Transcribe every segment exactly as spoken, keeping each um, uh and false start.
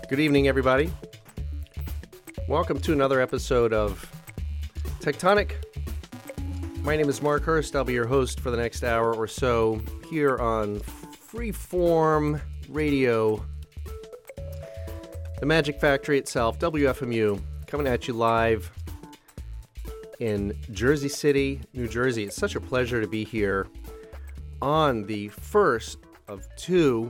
Good evening, everybody. Welcome to another episode of Tectonic. My name is Mark Hurst. I'll be your host for the next hour or so here on Freeform Radio. The Magic Factory itself, W F M U, coming at you live in Jersey City, New Jersey. It's such a pleasure to be here on the first of two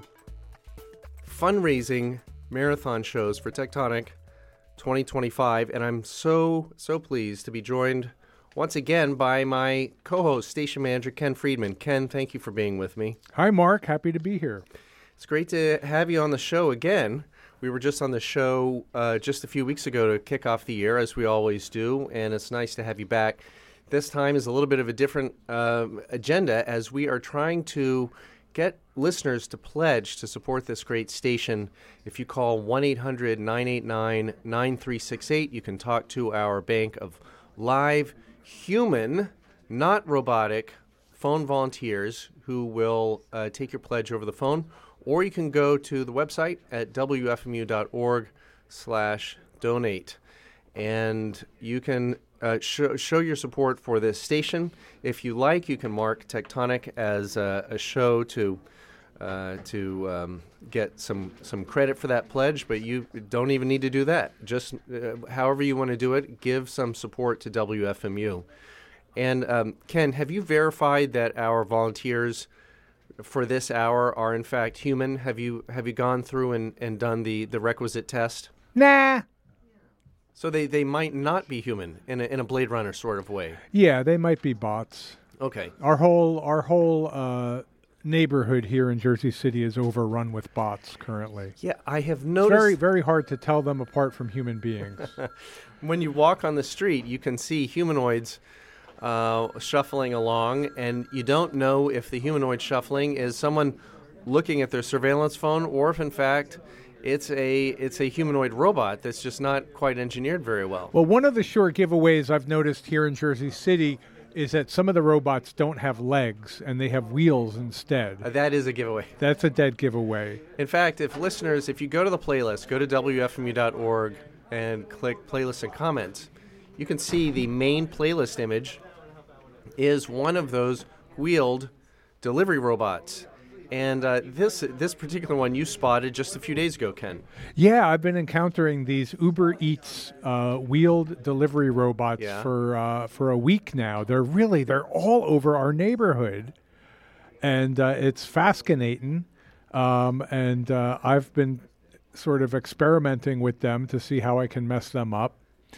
fundraising marathon shows for Tectonic twenty twenty-five, and I'm so, so pleased to be joined once again by my co-host, station manager, Ken Friedman. Ken, thank you for being with me. Hi, Mark. Happy to be here. It's great to have you on the show again. We were just on the show uh, just a few weeks ago to kick off the year, as we always do, and it's nice to have you back. This time is a little bit of a different uh, agenda, as we are trying to get listeners to pledge to support this great station. If you call one eight hundred nine eight nine nine three six eight, you can talk to our bank of live, human, not robotic, phone volunteers who will uh, take your pledge over the phone, or you can go to the website at w f m u dot org slash donate, and you can uh, show, show your support for this station. If you like, you can mark Tectonic as a, a show to uh, to um, get some, some credit for that pledge, but you don't even need to do that. Just uh, however you want to do it, give some support to W F M U. And um, Ken, have you verified that our volunteers for this hour are in fact human? Have you have you gone through and, and done the, the requisite test? Nah. So they, they might not be human in a, in a Blade Runner sort of way. Yeah, they might be bots. Okay. Our whole our whole uh, neighborhood here in Jersey City is overrun with bots currently. Yeah, I have It's noticed. very very hard to tell them apart from human beings. When you walk on the street, you can see humanoids uh, shuffling along, and you don't know if the humanoid shuffling is someone looking at their surveillance phone, or if in fact it's a it's a humanoid robot that's just not quite engineered very well. Well, one of the sure giveaways I've noticed here in Jersey City is that some of the robots don't have legs and they have wheels instead. Uh, that is a giveaway. That's a dead giveaway. In fact, if listeners, if you go to the playlist, go to w f m u dot org and click playlists and comments, you can see the main playlist image is one of those wheeled delivery robots. And uh, this this particular one you spotted just a few days ago, Ken. Yeah, I've been encountering these Uber Eats uh, wheeled delivery robots Yeah. for uh, for a week now. They're really they're all over our neighborhood, and uh, it's fascinating. Um, and uh, I've been sort of experimenting with them to see how I can mess them up.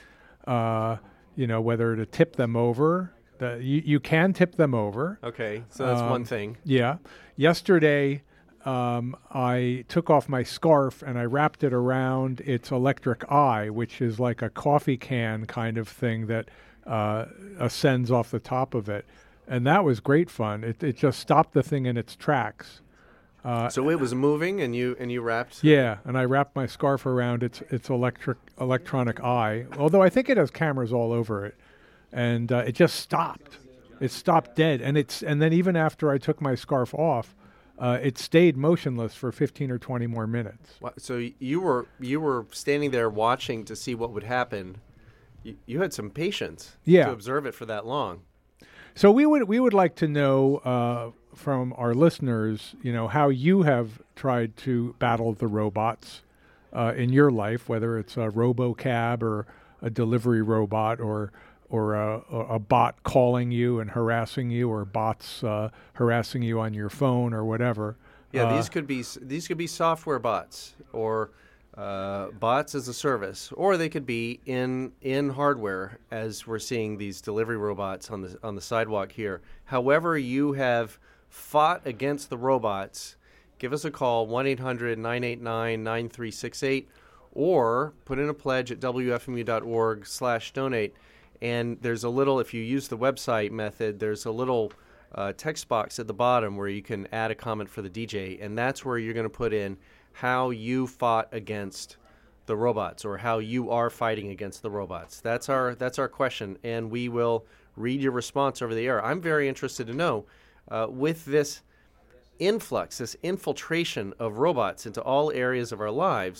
Uh, you know, whether to tip them over. The, you, you can tip them over. Okay, so that's Um, one thing. Yeah. Yesterday, um, I took off my scarf and I wrapped it around its electric eye, which is like a coffee can kind of thing that uh, ascends off the top of it. And that was great fun. It, it just stopped the thing in its tracks. Uh, So it was moving, and you and you wrapped. yeah, and I wrapped my scarf around its its electric electronic eye, although I think it has cameras all over it. And uh, it just stopped. It stopped dead, and it's and then even after I took my scarf off, uh, it stayed motionless for fifteen or twenty more minutes. Wha- So you were you were standing there watching to see what would happen. You, you had some patience Yeah. to observe it for that long. So we would we would like to know uh, from our listeners, you know, how you have tried to battle the robots uh, in your life, whether it's a RoboCab or a delivery robot or. or a, a bot calling you and harassing you, or bots uh, harassing you on your phone or whatever. Yeah, Uh, these could be s- these could be software bots, or uh, bots as a service, or they could be in in hardware, as we're seeing these delivery robots on the on the sidewalk here. However, you have fought against the robots, give us a call, one eight hundred nine eight nine nine three six eight, or put in a pledge at w f m u dot org slash donate. And there's a little, if you use the website method, there's a little uh, text box at the bottom where you can add a comment for the D J, and that's where you're going to put in how you fought against the robots, or how you are fighting against the robots. That's our that's our question, and we will read your response over the air. I'm very interested to know, uh, with this influx, this infiltration of robots into all areas of our lives,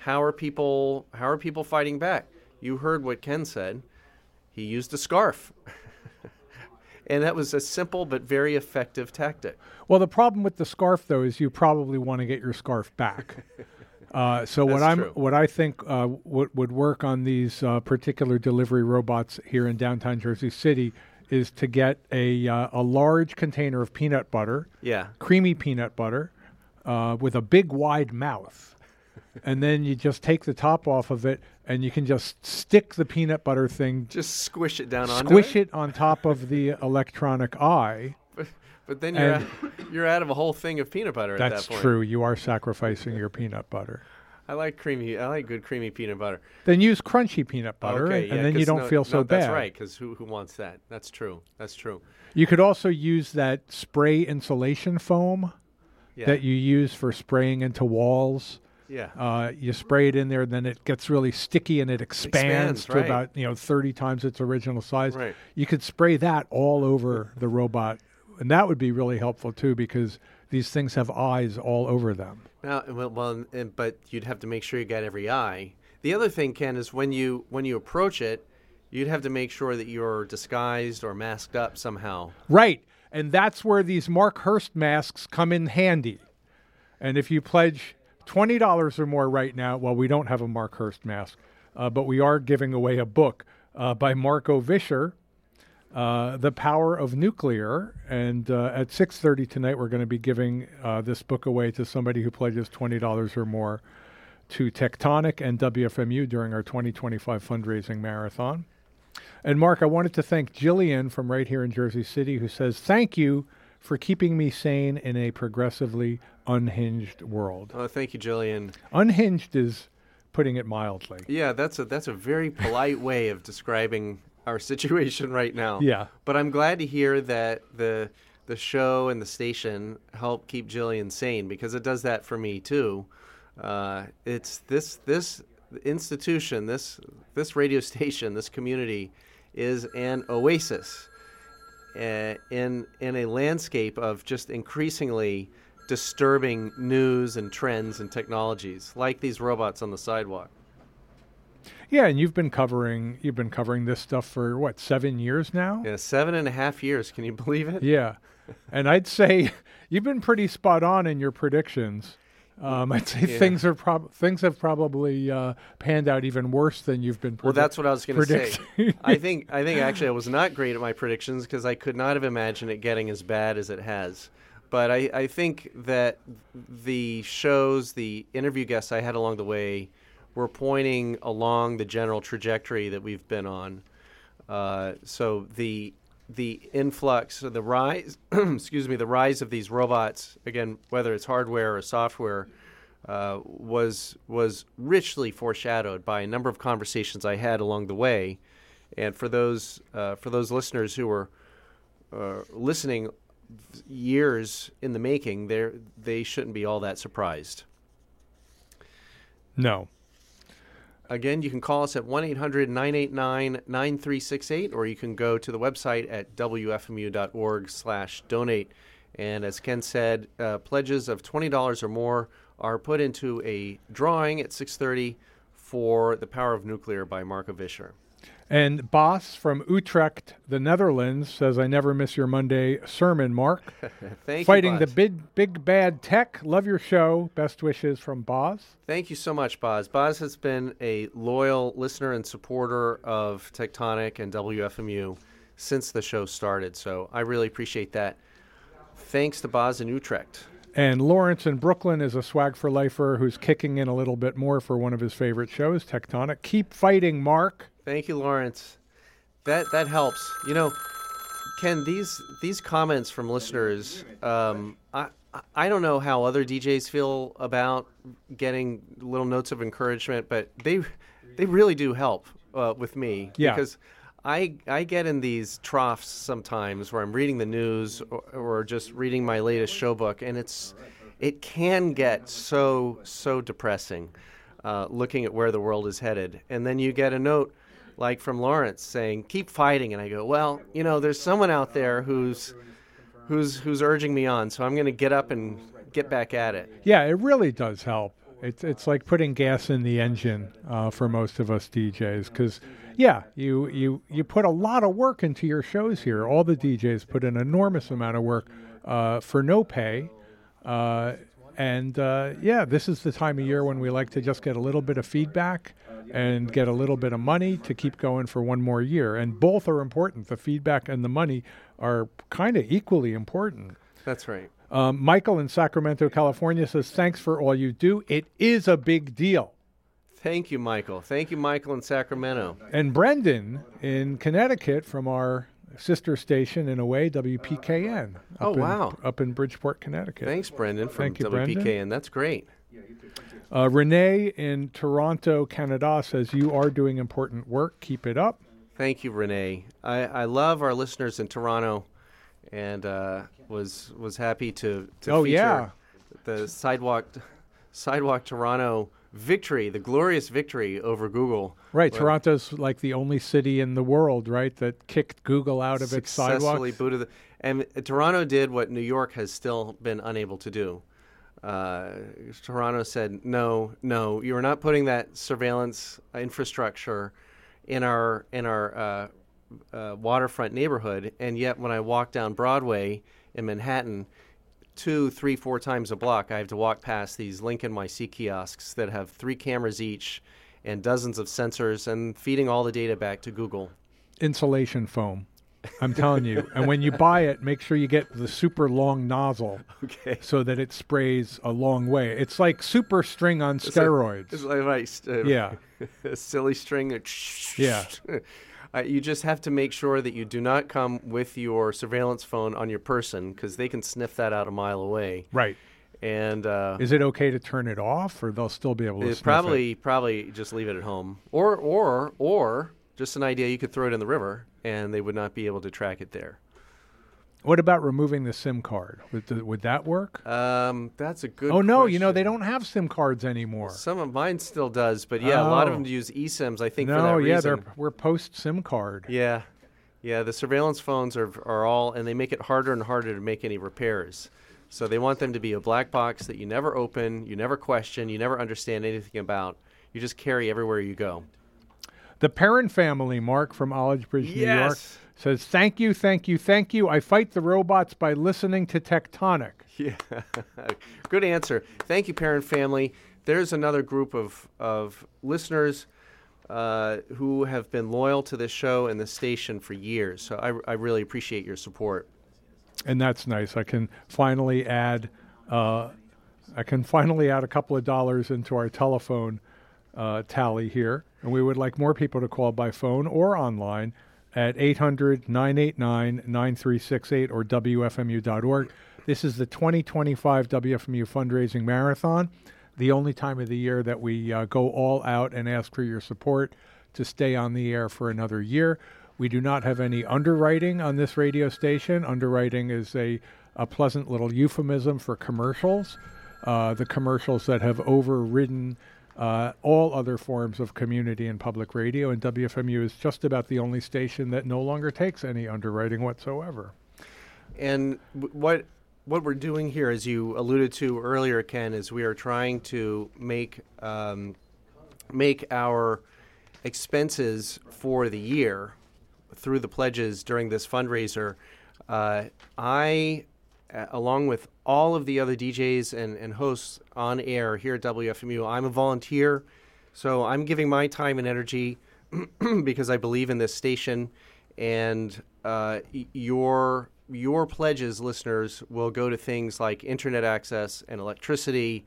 how are people how are people fighting back? You heard what Ken said. He used a scarf. And that was a simple but very effective tactic. Well, the problem with the scarf, though, is you probably want to get your scarf back. Uh, so what I'm, true. what I think uh, would would work on these uh, particular delivery robots here in downtown Jersey City is to get a uh, a large container of peanut butter, Yeah. creamy peanut butter, uh, with a big wide mouth, and then you just take the top off of it, and you can just stick the peanut butter thing, Just squish it down onto squish it. it on top of the electronic eye. But, but then you're out, And- you're out of a whole thing of peanut butter at That's that point. true. You are sacrificing your peanut butter. I like creamy. I like good creamy peanut butter. Then use crunchy peanut butter, okay, and, yeah, and then you 'cause don't no, feel so no, bad. That's right, because who who wants that? That's true. That's true. You could also use that spray insulation foam Yeah. that you use for spraying into walls. yeah. Uh, you spray it in there, then it gets really sticky and it expands, Expands, to right. about you know thirty times its original size. Right. You could spray that all over the robot, and that would be really helpful too because these things have eyes all over them. Now, well, well and, but you'd have to make sure you got every eye. The other thing, Ken, is when you when you approach it, you'd have to make sure that you're disguised or masked up somehow. Right. And that's where these Mark Hurst masks come in handy. And if you pledge twenty dollars or more right now, well, we don't have a Mark Hurst mask, uh, but we are giving away a book uh, by Marco Vischer, uh, The Power of Nuclear. And uh, at six thirty tonight, we're going to be giving uh, this book away to somebody who pledges twenty dollars or more to Tectonic and W F M U during our twenty twenty-five fundraising marathon. And Mark, I wanted to thank Jillian from right here in Jersey City, who says, thank you for keeping me sane in a progressively unhinged world. Oh, thank you, Jillian. Unhinged is putting it mildly. Yeah, that's a that's a very polite way of describing our situation right now. Yeah. But I'm glad to hear that the the show and the station help keep Jillian sane, because it does that for me too. Uh, it's this this institution, this this radio station, this community is an oasis uh, in in a landscape of just increasingly disturbing news and trends and technologies, like these robots on the sidewalk. Yeah, and you've been covering you've been covering this stuff for what, seven years now? Yeah, seven and a half years. Can you believe it? Yeah. And I'd say you've been pretty spot on in your predictions. Um, I'd say Yeah. things are prob- things have probably uh, panned out even worse than you've been. Predi- Well, that's what I was going to say. predicting. I think I think actually I was not great at my predictions because I could not have imagined it getting as bad as it has. But I, I think that the shows, the interview guests I had along the way, were pointing along the general trajectory that we've been on. Uh, so the the influx, the rise, excuse me, the rise of these robots, again, whether it's hardware or software, uh, was was richly foreshadowed by a number of conversations I had along the way. And for those uh, for those listeners who were uh, listening years in the making, they they shouldn't be all that surprised. No. Again, you can call us at one eight hundred nine eight nine nine three six eight, or you can go to the website at w f m u dot org slash donate. And as Ken said, uh, pledges of twenty dollars or more are put into a drawing at six thirty for The Power of Nuclear by Marco Vischer. And Bas from Utrecht, the Netherlands, says, I never miss your Monday sermon, Mark. Thank Fighting you, the Boz. big, big bad tech. Love your show. Best wishes from Bas. Thank you so much, Boz. Boz has been a loyal listener and supporter of Tectonic and W F M U since the show started, so I really appreciate that. Thanks to Boz in Utrecht. And Lawrence in Brooklyn is a swag for lifer who's kicking in a little bit more for one of his favorite shows, Tectonic. Keep fighting, Mark. Thank you, Lawrence. That that helps. You know, Ken, these these comments from listeners, um, I I don't know how other D Js feel about getting little notes of encouragement, but they they really do help uh, with me. Yeah. Because I I get in these troughs sometimes where I'm reading the news or, or just reading my latest show book, and it's it can get so so depressing, uh, looking at where the world is headed, and then you get a note like from Lawrence saying, keep fighting. And I go, well, you know, there's someone out there who's who's who's urging me on, so I'm going to get up and get back at it. Yeah, it really does help. It's it's like putting gas in the engine uh, for most of us D Js because, yeah, you, you, you put a lot of work into your shows here. All the D Js put an enormous amount of work uh, for no pay. Uh, and, uh, yeah, this is the time of year when we like to just get a little bit of feedback and get a little bit of money to keep going for one more year. And both are important. The feedback and the money are kind of equally important. That's right. Um, Michael in Sacramento, California says, thanks for all you do. It is a big deal. Thank you, Michael. Thank you, Michael in Sacramento. And Brendan in Connecticut from our sister station, in a way, W P K N. Up Oh, in, wow. Up in Bridgeport, Connecticut. Thanks, Brendan, from Thank you, W P K N. Brendan. That's great. Uh, Renee in Toronto, Canada says, you are doing important work. Keep it up. Thank you, Renee. I, I love our listeners in Toronto, and uh, was was happy to, to Oh, feature yeah. the Sidewalk Sidewalk Toronto victory, the glorious victory over Google. Right. Well, Toronto's like the only city in the world, right, that kicked Google out of its successfully sidewalks. booted the, and Toronto did what New York has still been unable to do. Uh, Toronto said, no, no, you are not putting that surveillance infrastructure in our in our uh, uh, waterfront neighborhood. And yet when I walk down Broadway in Manhattan, two, three, four times a block, I have to walk past these Lincoln Y C kiosks that have three cameras each and dozens of sensors and feeding all the data back to Google. Insulation foam. I'm telling you. And when you buy it, make sure you get the super long nozzle Okay. so that it sprays a long way. It's like super string on steroids. It's like, like uh, Yeah. a silly string. That Yeah. Uh, you just have to make sure that you do not come with your surveillance phone on your person because they can sniff that out a mile away. Right. And uh, Is it okay to turn it off, or they'll still be able to it's sniff probably it? probably just leave it at home, or or or just an idea. You could throw it in the river, and they would not be able to track it there. What about removing the SIM card? Would, th- would that work? Um, that's a good. Oh, no, you know, question. they don't have SIM cards anymore. Some of mine still does, but yeah, a lot of Oh. them use eSIMs. I think for No, that yeah, reason. they're we're post SIM card. Yeah, yeah. The surveillance phones are are all, and they make it harder and harder to make any repairs. So they want them to be a black box that you never open, you never question, you never understand anything about. You just carry everywhere you go. The Perrin family, Mark from Olive Bridge, New York, Yes. says, thank you, thank you, thank you. I fight the robots by listening to Tectonic. Yeah, good answer. Thank you, Parent Family. There's another group of of listeners uh, who have been loyal to this show and this station for years. So I, I really appreciate your support. And that's nice. I can finally add, uh, I can finally add a couple of dollars into our telephone uh, tally here. And we would like more people to call by phone or online at eight hundred, nine eight nine, nine three six eight or W F M U dot org. This is the twenty twenty-five W F M U Fundraising Marathon, the only time of the year that we uh, go all out and ask for your support to stay on the air for another year. We do not have any underwriting on this radio station. Underwriting is a, a pleasant little euphemism for commercials, uh, the commercials that have overridden uh, all other forms of community and public radio, and W F M U is just about the only station that no longer takes any underwriting whatsoever. And w- what what we're doing here, as you alluded to earlier, Ken, is we are trying to make um, make our expenses for the year through the pledges during this fundraiser. Uh, I, uh, along with all of the other D Js and, and hosts on air here at W F M U, I'm a volunteer, so I'm giving my time and energy because I believe in this station, and uh, y- your your pledges, listeners, will go to things like internet access and electricity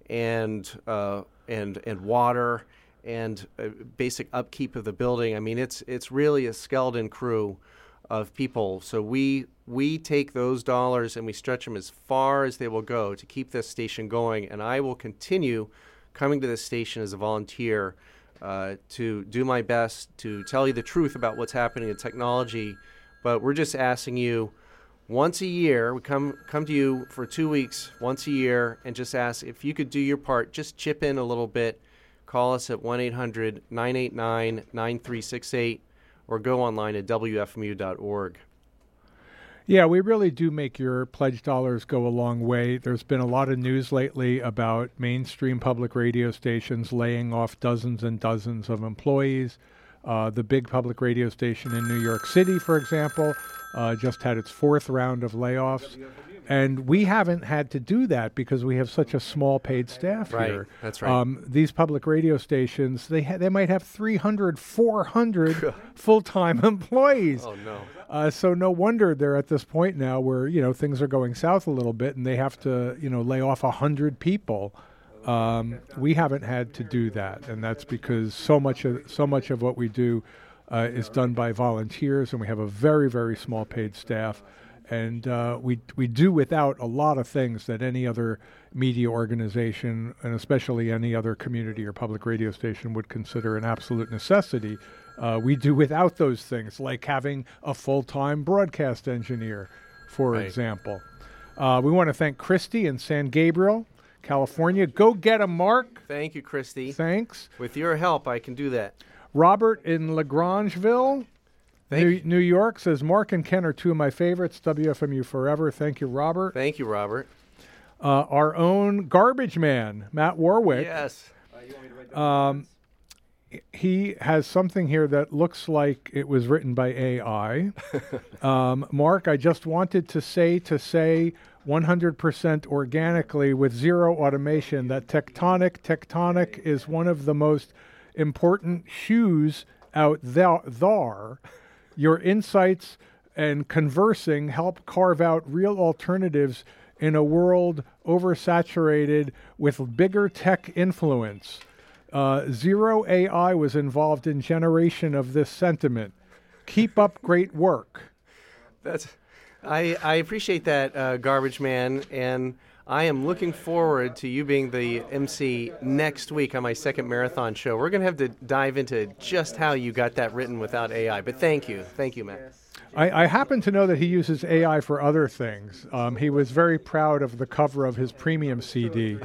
and uh, and and water and uh, basic upkeep of the building. I mean, it's it's really a skeleton crew of people. So we we take those dollars and we stretch them as far as they will go to keep this station going. And I will continue coming to this station as a volunteer uh, to do my best to tell you the truth about what's happening in technology. But we're just asking you once a year, we come come to you for two weeks once a year and just ask if you could do your part, just chip in a little bit. Call us at one eight hundred, nine eight nine, nine three six eight or go online at W F M U dot org. Yeah, we really do make your pledge dollars go a long way. There's been a lot of news lately about mainstream public radio stations laying off dozens and dozens of employees. Uh, the big public radio station in New York City, for example, uh, just had its fourth round of layoffs. And we haven't had to do that because we have such a small paid staff right, here. That's right. Um, these public radio stations, they ha- they might have three hundred, four hundred full-time employees. Oh, no. Uh, so no wonder they're at this point now where, you know, things are going south a little bit and they have to, you know, lay off one hundred people. Um, we haven't had to do that, and that's because so much of, so much of what we do uh, is done by volunteers, and we have a very, very small paid staff. And uh, we we do without a lot of things that any other media organization, and especially any other community or public radio station, would consider an absolute necessity. Uh, we do without those things, like having a full-time broadcast engineer, for right. example. Uh, we want to thank Christy in San Gabriel, California. Go get a Mark. Thank you, Christy. Thanks. With your help, I can do that. Robert in Lagrangeville, New, New York, says, Mark and Ken are two of my favorites. W F M U forever. Thank you, Robert. Thank you, Robert. Uh, our own garbage man, Matt Warwick. Yes. Um, he has something here that looks like it was written by A I. um, Mark, I just wanted to say to say one hundred percent organically with zero automation that Tectonic Tectonic is one of the most important shoes out there. Your insights and conversing help carve out real alternatives in a world oversaturated with bigger tech influence. Uh, Zero A I was involved in generation of this sentiment. Keep up great work. That's, I I appreciate that, uh, garbage man, and I am looking forward to you being the M C next week on my second marathon show. We're going to have to dive into just how you got that written without A I. But thank you. Thank you, Matt. I, I happen to know that he uses A I for other things. Um, he was very proud of the cover of his premium C D,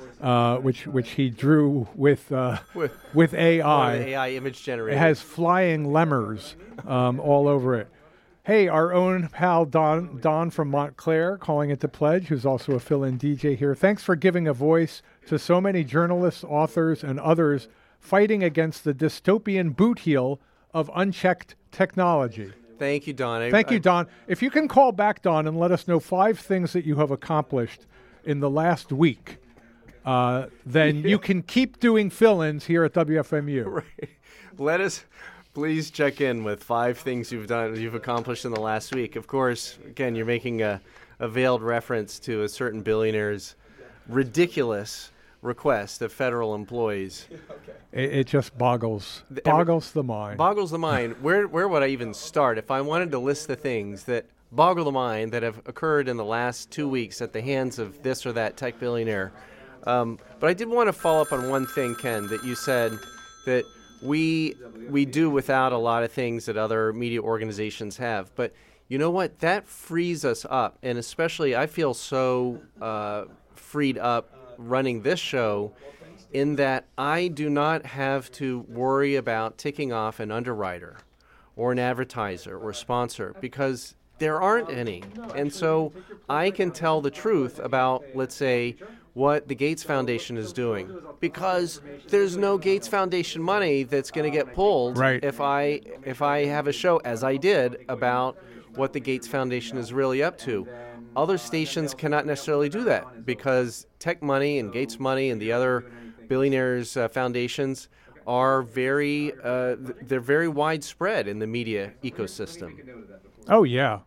uh, which which he drew with uh, with, with A I. A I image generator. It has flying lemurs um, all over it. Hey, our own pal Don Don from Montclair calling it to pledge, who's also a fill-in D J here. Thanks for giving a voice to so many journalists, authors, and others fighting against the dystopian boot heel of unchecked technology. Thank you, Don. I, Thank I, you, Don. If you can call back, Don, and let us know five things that you have accomplished in the last week, uh, then yeah. you can keep doing fill-ins here at W F M U. Right. Let us... Please check in with five things you've done, you've accomplished in the last week. Of course, again, you're making a, a veiled reference to a certain billionaire's ridiculous request of federal employees. It, it just boggles boggles the mind. Boggles the mind. Where where would I even start if I wanted to list the things that boggle the mind that have occurred in the last two weeks at the hands of this or that tech billionaire? Um, but I did want to follow up on one thing, Ken, that you said that We we do without a lot of things that other media organizations have. But you know what? That frees us up. And especially I feel so uh, freed up running this show in that I do not have to worry about ticking off an underwriter or an advertiser or sponsor because there aren't any. And so I can tell the truth about, let's say, what the Gates Foundation is doing, because there's no Gates Foundation money that's going to get pulled right. if I if I have a show, as I did, about what the Gates Foundation is really up to. Other stations cannot necessarily do that because tech money and Gates money and the other billionaires' uh, foundations are very uh, they're very widespread in the media ecosystem. Oh yeah.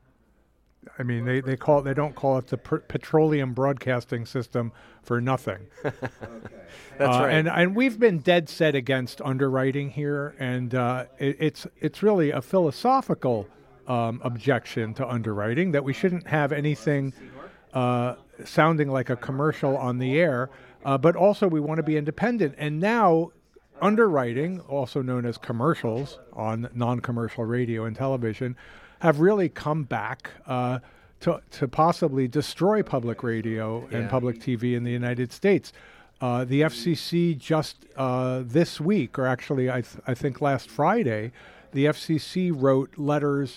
I mean, they, they call it, they don't call it the per- petroleum broadcasting system for nothing. That's uh, right. And and we've been dead set against underwriting here, and uh, it, it's it's really a philosophical um, objection to underwriting that we shouldn't have anything uh, sounding like a commercial on the air, uh, but also we want to be independent. And now underwriting, also known as commercials on non-commercial radio and television, have really come back uh, to to possibly destroy public radio yeah. and public T V in the United States. Uh, the F C C just uh, this week, or actually I, th- I think last Friday, the F C C wrote letters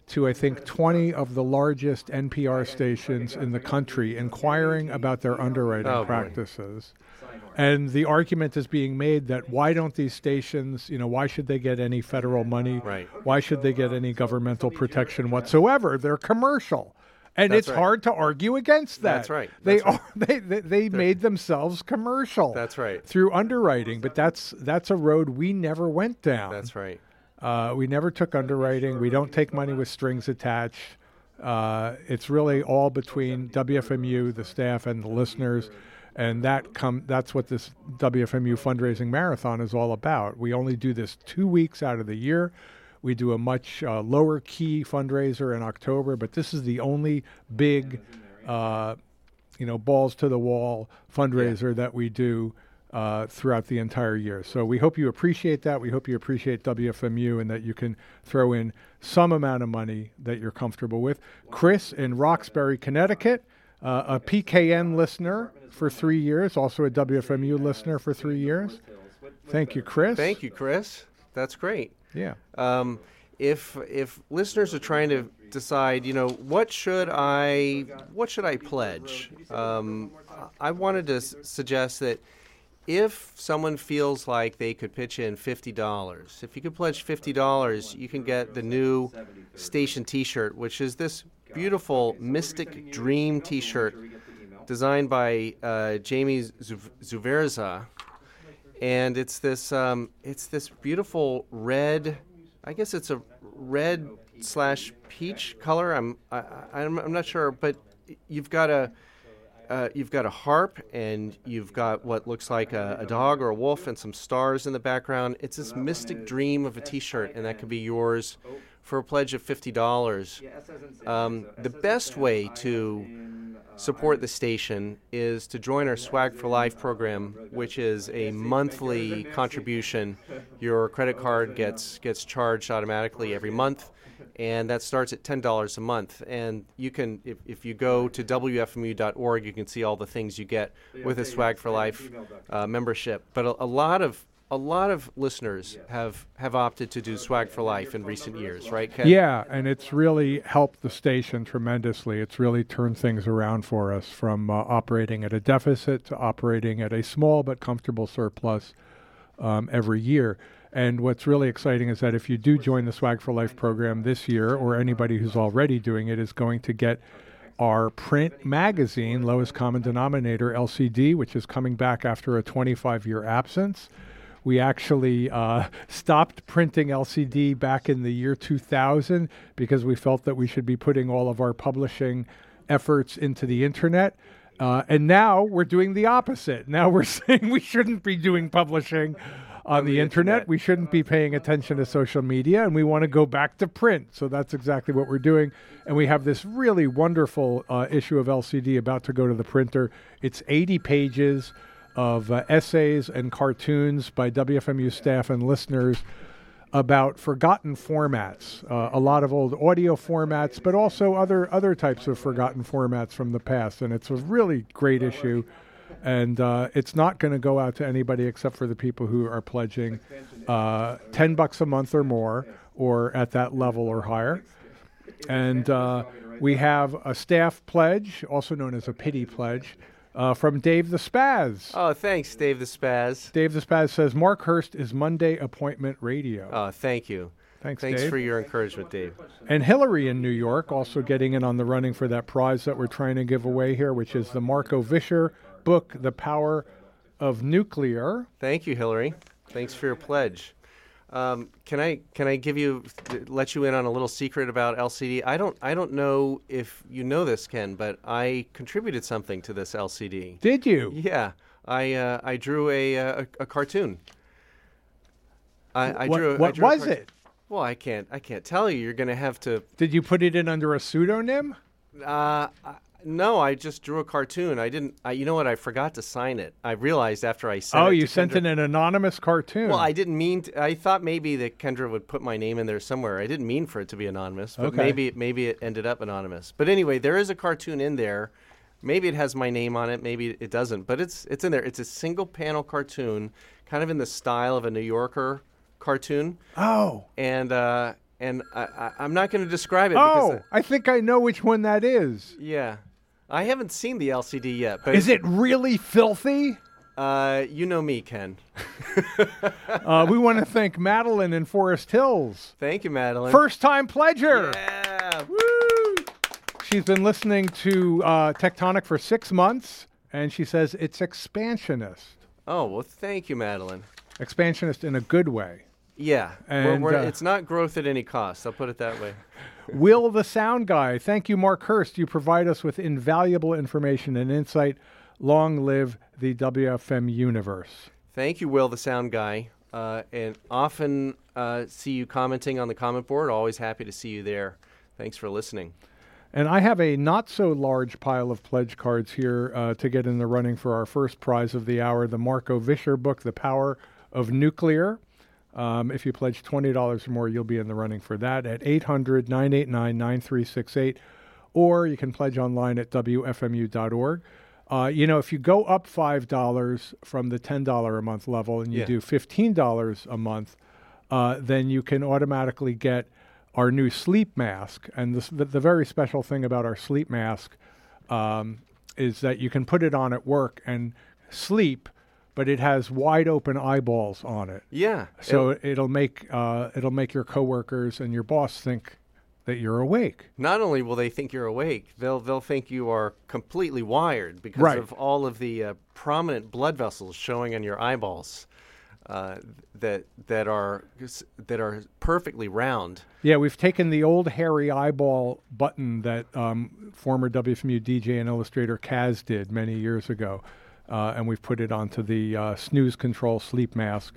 to, I think, twenty of the largest N P R stations in the country, inquiring about their underwriting Oh, boy. practices. And the argument is being made that why don't these stations, you know, why should they get any federal money? Right. Why should they get any governmental protection whatsoever? They're commercial. And That's it's right. hard to argue against that. That's right. They That's right. are they they, they made themselves commercial. That's right. Through underwriting, but that's that's a road we never went down. That's right. Uh, we never took underwriting. We don't take money with strings attached. Uh, it's really all between W F M U, the staff, and the listeners, and that come. That's what this W F M U fundraising marathon is all about. We only do this two weeks out of the year. We do a much uh, lower key fundraiser in October, but this is the only big, uh, you know, balls to the wall fundraiser yeah. that we do uh, throughout the entire year. So we hope you appreciate that. We hope you appreciate W F M U and that you can throw in some amount of money that you're comfortable with. Chris in Roxbury, Connecticut, uh, a P K N listener for three years, also a W F M U listener for three years. Thank you, Chris. Thank you, Chris. That's great. Yeah. Um, if if listeners are trying to decide, you know, what should I what should I pledge? Um, I wanted to s- suggest that if someone feels like they could pitch in fifty dollars, if you could pledge fifty dollars, you can get the new station T-shirt, which is this beautiful Mystic Dream T-shirt designed by uh, Jamie Zuv- Zuverza. And it's this um, it's this beautiful red, I guess it's a red slash peach color. I'm I, I'm I'm not sure, but you've got a uh, you've got a harp and you've got what looks like a, a dog or a wolf and some stars in the background. It's this mystic dream of a T-shirt, and that could be yours for a pledge of fifty dollars. Um, the best way to support the station is to join our Swag for Life program, which is a monthly contribution. Your credit card gets gets charged automatically every month, and that starts at ten dollars a month. And you can, if, if you go to W F M U dot org, you can see all the things you get with a Swag for Life uh, membership. But a, a lot of A lot of listeners have, have opted to do Swag for Life in recent years, right, Ken? Yeah, and it's really helped the station tremendously. It's really turned things around for us from uh, operating at a deficit to operating at a small but comfortable surplus um, every year. And what's really exciting is that if you do join the Swag for Life program this year, or anybody who's already doing it is going to get our print magazine, Lowest Common Denominator, L C D, which is coming back after a twenty-five-year absence. We actually uh, stopped printing L C D back in the year two thousand because we felt that we should be putting all of our publishing efforts into the internet. Uh, and now we're doing the opposite. Now we're saying we shouldn't be doing publishing on, on the, the internet. internet. We shouldn't be paying attention to social media, and we want to go back to print. So that's exactly what we're doing. And we have this really wonderful uh, issue of L C D about to go to the printer. It's eighty pages of uh, essays and cartoons by W F M U staff and listeners about forgotten formats, uh, a lot of old audio formats, but also other other types of forgotten formats from the past. And it's a really great issue. And uh, it's not going to go out to anybody except for the people who are pledging uh, ten bucks a month or more, or at that level or higher. And uh, we have a staff pledge, also known as a pity pledge, Uh, from Dave the Spaz. Oh, thanks, Dave the Spaz. Dave the Spaz says, Mark Hurst is Monday Appointment Radio. Oh, thank you. Thanks, Thanks Dave. for your encouragement, Dave. And Hillary in New York also getting in on the running for that prize that we're trying to give away here, which is the Marco Vischer book, The Power of Nuclear. Thank you, Hillary. Thanks for your pledge. Um, can I can I give you let you in on a little secret about L C D? I don't I don't know if you know this, Ken, but I contributed something to this L C D. Did you? Yeah, I uh, I drew a, a a cartoon. I, I what drew. what I drew was a it? Well, I can't I can't tell you. You're going to have to. Did you put it in under a pseudonym? Uh, I, no, I just drew a cartoon. I didn't. I, you know what? I forgot to sign it. I realized after I sent oh, it. Oh, you sent in an anonymous cartoon. Well, I didn't mean. To, I thought maybe that Kendra would put my name in there somewhere. I didn't mean for it to be anonymous, but okay. maybe maybe it ended up anonymous. But anyway, there is a cartoon in there. Maybe it has my name on it. Maybe it doesn't. But it's it's in there. It's a single panel cartoon, kind of in the style of a New Yorker cartoon. Oh. And uh, and I, I, I'm not going to describe it. Oh, because I think I know which one that is. Yeah. I haven't seen the L C D yet. But is it really filthy? Uh, you know me, Ken. uh, we want to thank Madeline in Forest Hills. Thank you, Madeline. First-time pledger. Yeah. Woo! She's been listening to uh, Tectonic for six months, and she says it's expansionist. Oh, well, thank you, Madeline. Expansionist in a good way. Yeah. And, we're, we're, uh, it's not growth at any cost. I'll put it that way. Will the Sound Guy. Thank you, Mark Hurst. You provide us with invaluable information and insight. Long live the W F M universe. Thank you, Will, the Sound Guy. Uh, and often uh, see you commenting on the comment board. Always happy to see you there. Thanks for listening. And I have a not-so-large pile of pledge cards here uh, to get in the running for our first prize of the hour, the Marco Vischer book, The Power of Nuclear. Um, if you pledge twenty dollars or more, you'll be in the running for that at eight hundred, nine eight nine, nine three six eight, or you can pledge online at W F M U dot org. Uh, you know, if you go up five dollars from the ten dollars a month level and you Yeah. do fifteen dollars a month, uh, then you can automatically get our new sleep mask. And this, the, the very special thing about our sleep mask um, is that you can put it on at work and sleep, but it has wide open eyeballs on it. Yeah. So it- it'll make uh, it'll make your coworkers and your boss think that you're awake. not only will they think you're awake, they'll they'll think you are completely wired because Right. of all of the uh, prominent blood vessels showing on your eyeballs uh, that that are that are perfectly round. Yeah, we've taken the old hairy eyeball button that um, former W F M U D J and illustrator Kaz did many years ago, uh, and we've put it onto the uh, snooze control sleep mask.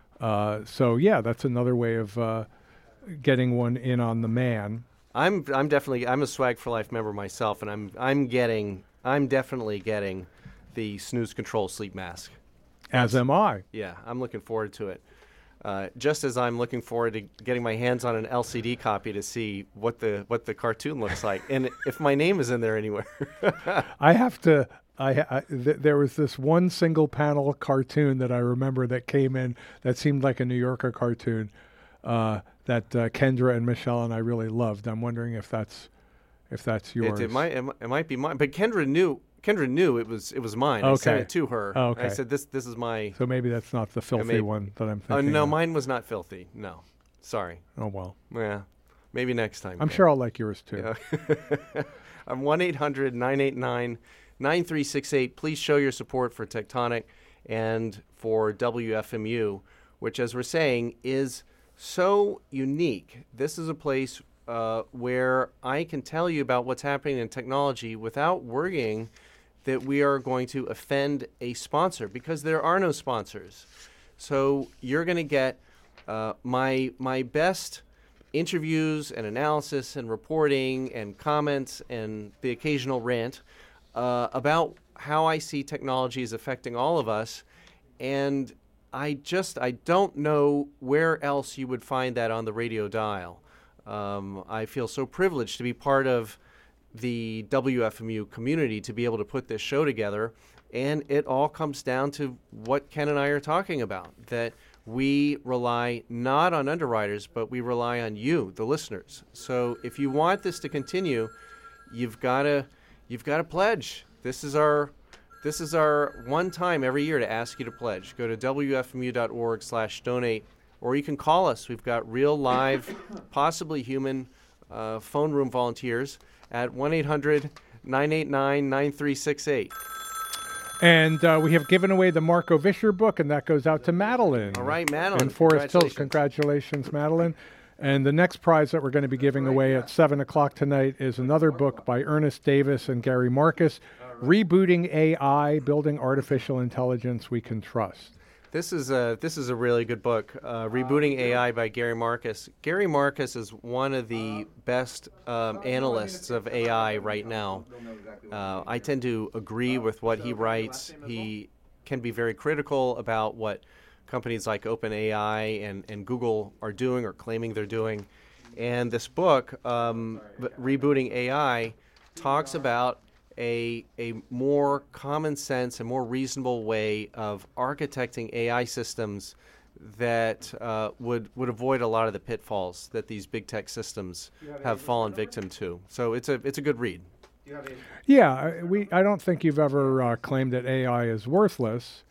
Uh, so yeah, that's another way of uh, getting one in on the man. I'm I'm definitely I'm a Swag for Life member myself, and I'm I'm getting I'm definitely getting the snooze control sleep mask. As am I. Yeah, I'm looking forward to it. Uh, just as I'm looking forward to getting my hands on an L C D copy to see what the what the cartoon looks like, and if my name is in there anywhere. I have to. I, I th- there was this one single panel cartoon that I remember that came in that seemed like a New Yorker cartoon uh, that uh, Kendra and Michelle and I really loved. I'm wondering if that's if that's yours. It, it might it, mi- it might be mine, but Kendra knew Kendra knew it was it was mine. I sent Okay. it to her. Oh, I okay. said this this is my. So maybe that's not the filthy may- one that I'm Oh thinking. no, of. mine was not filthy. No, sorry. Oh well. Yeah, maybe next time. I'm Ken. sure I'll like yours too. Yeah. I'm one eight hundred, nine eight nine, nine three six eight. Please show your support for Tectonic and for W F M U, which, as we're saying, is so unique. This is a place uh, where I can tell you about what's happening in technology without worrying that we are going to offend a sponsor, because there are no sponsors. So you're going to get uh, my my best interviews and analysis and reporting and comments and the occasional rant uh, about how I see technology is affecting all of us. And I just, I don't know where else you would find that on the radio dial. Um, I feel so privileged to be part of the W F M U community, to be able to put this show together. And it all comes down to what Ken and I are talking about, that we rely not on underwriters, but we rely on you, the listeners. So if you want this to continue, you've got to you've got to pledge. This is our this is our one time every year to ask you to pledge. Go to W F M U dot org slash donate, or you can call us. We've got real live, possibly human uh, phone room volunteers at one eight hundred, nine eight nine, nine three six eight. And uh, we have given away the Marco Vischer book, and that goes out to Madeline. All right, Madeline. In Forest Hills. Congratulations. Congratulations, Madeline. And the next prize that we're going to be giving away at seven o'clock tonight is another book by Ernest Davis and Gary Marcus, Rebooting A I, Building Artificial Intelligence We Can Trust. This is a this is a really good book, uh, Rebooting A I by Gary Marcus. Gary Marcus is one of the best um, analysts of A I right now. Uh, I tend to agree with what he writes. He can be very critical about what companies like OpenAI and, and Google are doing or claiming they're doing. And this book, um, Rebooting A I, talks about a a more common sense and more reasonable way of architecting A I systems that uh, would would avoid a lot of the pitfalls that these big tech systems have fallen victim to. So it's a it's a good read. Yeah, I- we. I don't think you've ever uh, claimed that A I is worthless.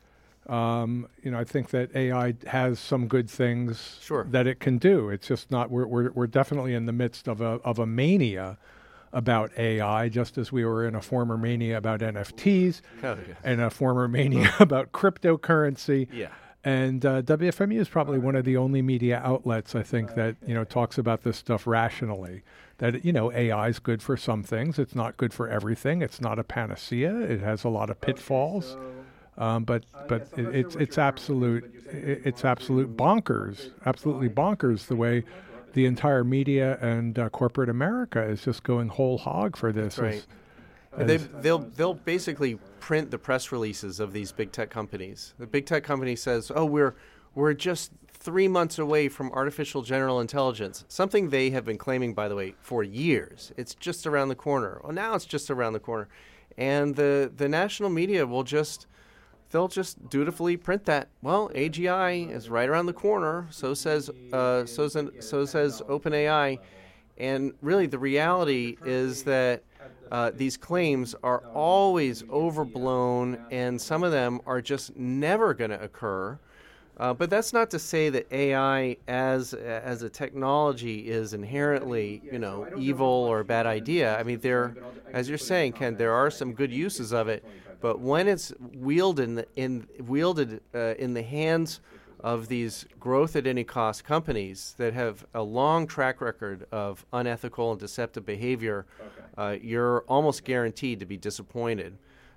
Um, you know, I think that A I has some good things Sure. that it can do. It's just not. We're we're we're definitely in the midst of a of a mania about A I, just as we were in a former mania about N F Ts Oh, yeah. and a former mania about cryptocurrency. Yeah. And uh, W F M U is probably one of the only media outlets, I think, that you know talks about this stuff rationally. That you know A I is good for some things. It's not good for everything. It's not a panacea. It has a lot of pitfalls. Um, but but it, it's it's absolute it, it's absolute bonkers, absolutely bonkers the way the entire media and uh, corporate America is just going whole hog for this. Right. as- They, as- they'll they'll basically print the press releases of these big tech companies. The big tech company says, "Oh, we're we're just three months away from artificial general intelligence," something they have been claiming, by the way, for years. It's just around the corner. Well, now it's just around the corner, and the the national media will just they'll just dutifully print that. Well, A G I is right around the corner. So says uh, so says so says OpenAI, and really the reality is that. Uh, these claims are always overblown, and some of them are just never going to occur. Uh, but that's not to say that A I as as a technology is inherently, you know, evil or a bad idea. I mean, there, as you're saying, Ken, there are some good uses of it. But when it's wielded in the, in wielded uh, in the hands of these growth at any cost companies that have a long track record of unethical and deceptive behavior, uh, you're almost guaranteed to be disappointed.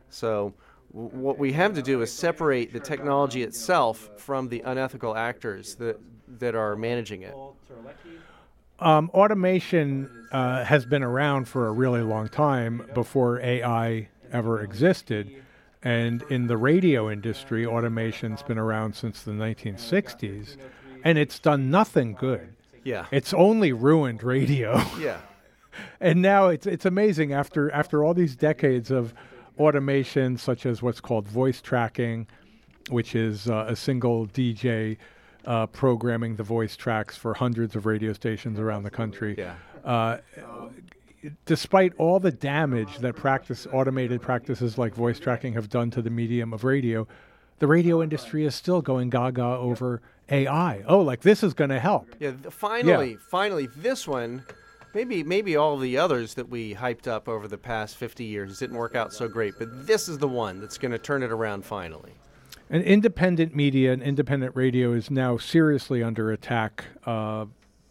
So w- what we have to do is separate the technology itself from the unethical actors that that are managing it. Um, automation uh, has been around for a really long time before A I ever existed. And in the radio industry, automation's been around since the nineteen sixties, and it's done nothing good. Yeah. It's only ruined radio. Yeah. And now it's it's amazing after after all these decades of automation, such as what's called voice tracking, which is uh, a single D J uh, programming the voice tracks for hundreds of radio stations around the country. Yeah. Uh, despite all the damage that practice automated practices like voice tracking have done to the medium of radio, the radio industry is still going gaga over A I. Oh, like this is going to help. Yeah. th- Finally, finally, this one. Maybe maybe all the others that we hyped up over the past fifty years didn't work out so great, but this is the one that's going to turn it around finally. And independent media and independent radio is now seriously under attack, uh,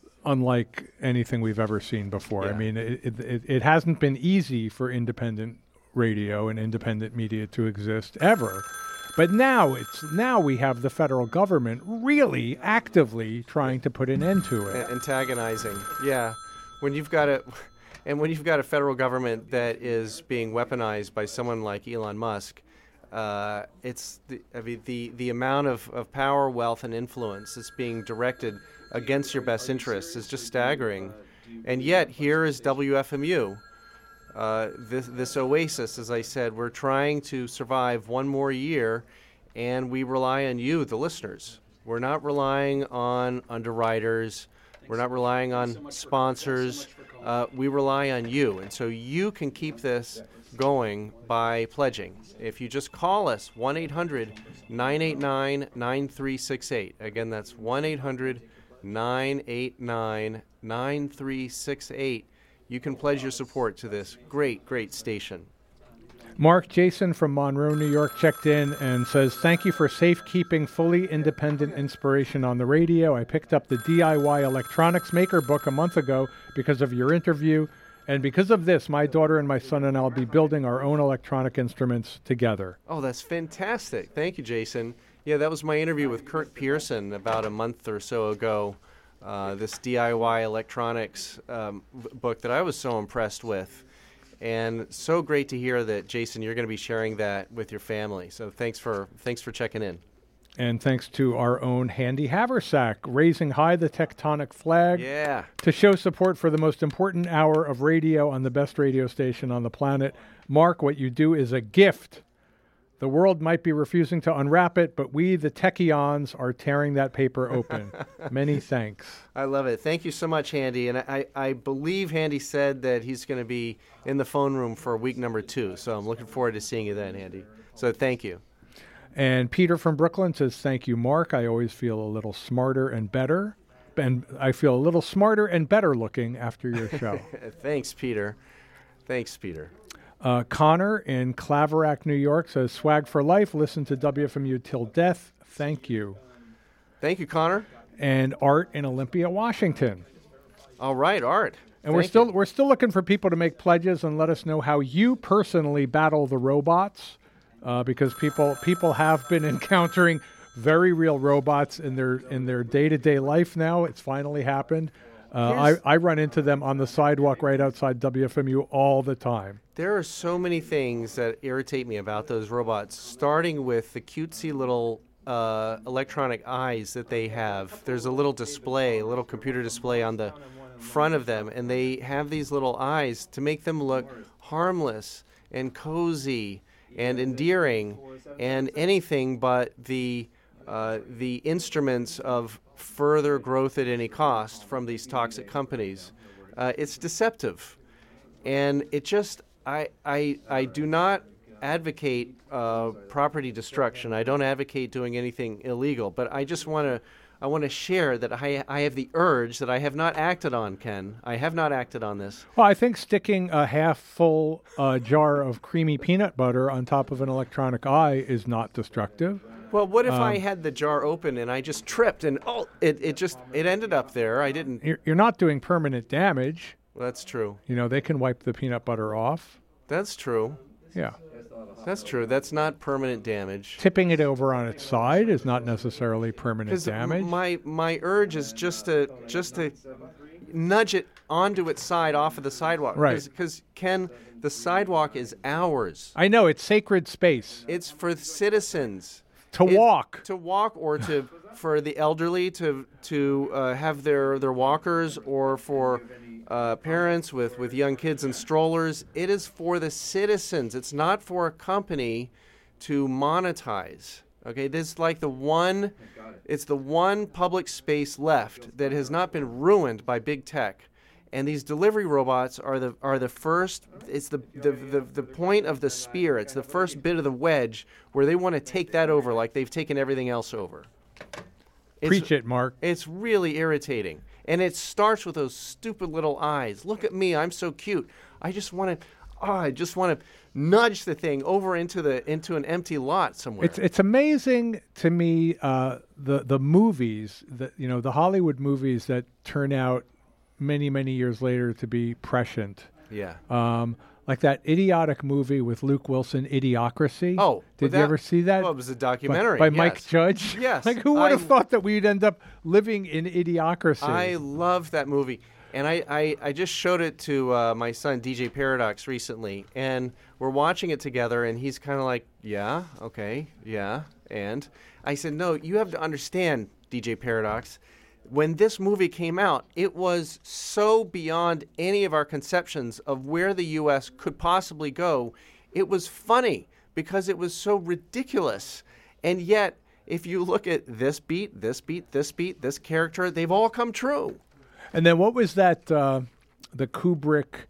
unlike anything we've ever seen before. I Yeah. mean, it, it, it, it hasn't been easy for independent radio and independent media to exist ever. But now it's now we have the federal government really actively trying to put an end to it. A- antagonizing. Yeah. When you've got a and when you've got a federal government that is being weaponized by someone like Elon Musk, uh, it's the, I mean the the amount of, of power, wealth, and influence that's being directed against your best interests is just staggering. And yet here is W F M U. Uh, this, this oasis, as I said, we're trying to survive one more year, and we rely on you, the listeners. We're not relying on underwriters. We're not relying on sponsors. Uh, we rely on you. And so you can keep this going by pledging. If you just call us, one eight hundred nine eight nine nine three six eight. Again, that's one eight hundred nine eight nine nine three six eight. You can pledge your support to this great, great station. Mark Jason from Monroe, New York, checked in and says, thank you for safekeeping fully independent inspiration on the radio. I picked up the D I Y electronics maker book a month ago because of your interview. And because of this, my daughter and my son and I will be building our own electronic instruments together. Oh, that's fantastic. Thank you, Jason. Yeah, that was my interview with Kurt Pearson about a month or so ago. Uh, this D I Y electronics um, b- book that I was so impressed with. And so great to hear that, Jason, you're going to be sharing that with your family. So thanks for thanks for checking in. And thanks to our own Handy Haversack, raising high the tectonic flag Yeah. to show support for the most important hour of radio on the best radio station on the planet. Mark, what you do is a gift. The world might be refusing to unwrap it, but we, the techions, are tearing that paper open. Many thanks. I love it. Thank you so much, Handy. And I, I believe Handy said that he's going to be in the phone room for week number two. So I'm looking forward to seeing you then, Handy. So thank you. And Peter from Brooklyn says, thank you, Mark. I always feel a little smarter and better. And I feel a little smarter and better looking after your show. Thanks, Peter. Thanks, Peter. Uh, Connor in Claverack, New York says, swag for life. Listen to W F M U till death. Thank you. Thank you, Connor. And Art in Olympia, Washington. All right, Art. And Thank we're still you. we're still looking for people to make pledges and let us know how you personally battle the robots, uh, because people people have been encountering very real robots in their in their day-to-day life now. It's finally happened. Uh, I, I run into them on the sidewalk right outside W F M U all the time. There are so many things that irritate me about those robots, starting with the cutesy little uh, electronic eyes that they have. There's a little display, a little computer display on the front of them, and they have these little eyes to make them look harmless and cozy and endearing and anything but the uh, the instruments of further growth at any cost from these toxic companies. Uh, it's deceptive. And it just, I, I, I do not advocate uh, property destruction. I don't advocate doing anything illegal, but I just want to, I want to share that I, I have the urge that I have not acted on, Ken. I have not acted on this. Well, I think sticking a half-full uh, jar of creamy peanut butter on top of an electronic eye is not destructive. Well, what if Um, I had the jar open and I just tripped and, oh, it, it just, it ended up there. I didn't. You're, you're not doing permanent damage. Well, that's true. You know, they can wipe the peanut butter off. That's true. Yeah. That's true. That's not permanent damage. Tipping it over on its side is not necessarily permanent Because damage. my my urge is just to just to nudge it onto its side off of the sidewalk. Right. Because Ken, the sidewalk is ours. I know, it's sacred space. It's for citizens To It- walk. to walk, or to for the elderly to to uh, have their their walkers, or for uh, parents with with young kids and strollers. It is for the citizens. It's not for a company to monetize. Okay, this is like the one. It's the one public space left that has not been ruined by big tech. And these delivery robots are the are the first. It's the, the, the, the point of the spear. It's the first bit of the wedge where they want to take that over, like they've taken everything else over. It's, Preach it, Mark. It's really irritating, and it starts with those stupid little eyes. Look at me, I'm so cute. I just want to, oh, I just want to nudge the thing over into the into an empty lot somewhere. It's it's amazing to me uh, the the movies that you know the Hollywood movies that turn out many many years later to be prescient. yeah. Um, like that idiotic movie with Luke Wilson, Idiocracy. Oh, did that, you ever see that? Well, it was a by, documentary by yes. Mike Judge. Yes, Like who would have I- thought that we'd end up living in Idiocracy? I love that movie. And I, I, I just showed it to uh, my son, D J Paradox, recently. And we're watching it together, and he's kind of like, yeah, okay, yeah. And I said, no, you have to understand, D J Paradox. When this movie came out, it was so beyond any of our conceptions of where the U S could possibly go. It was funny because it was so ridiculous. And yet, if you look at this beat, this beat, this beat, this character, they've all come true. And then what was that? Uh, the Kubrick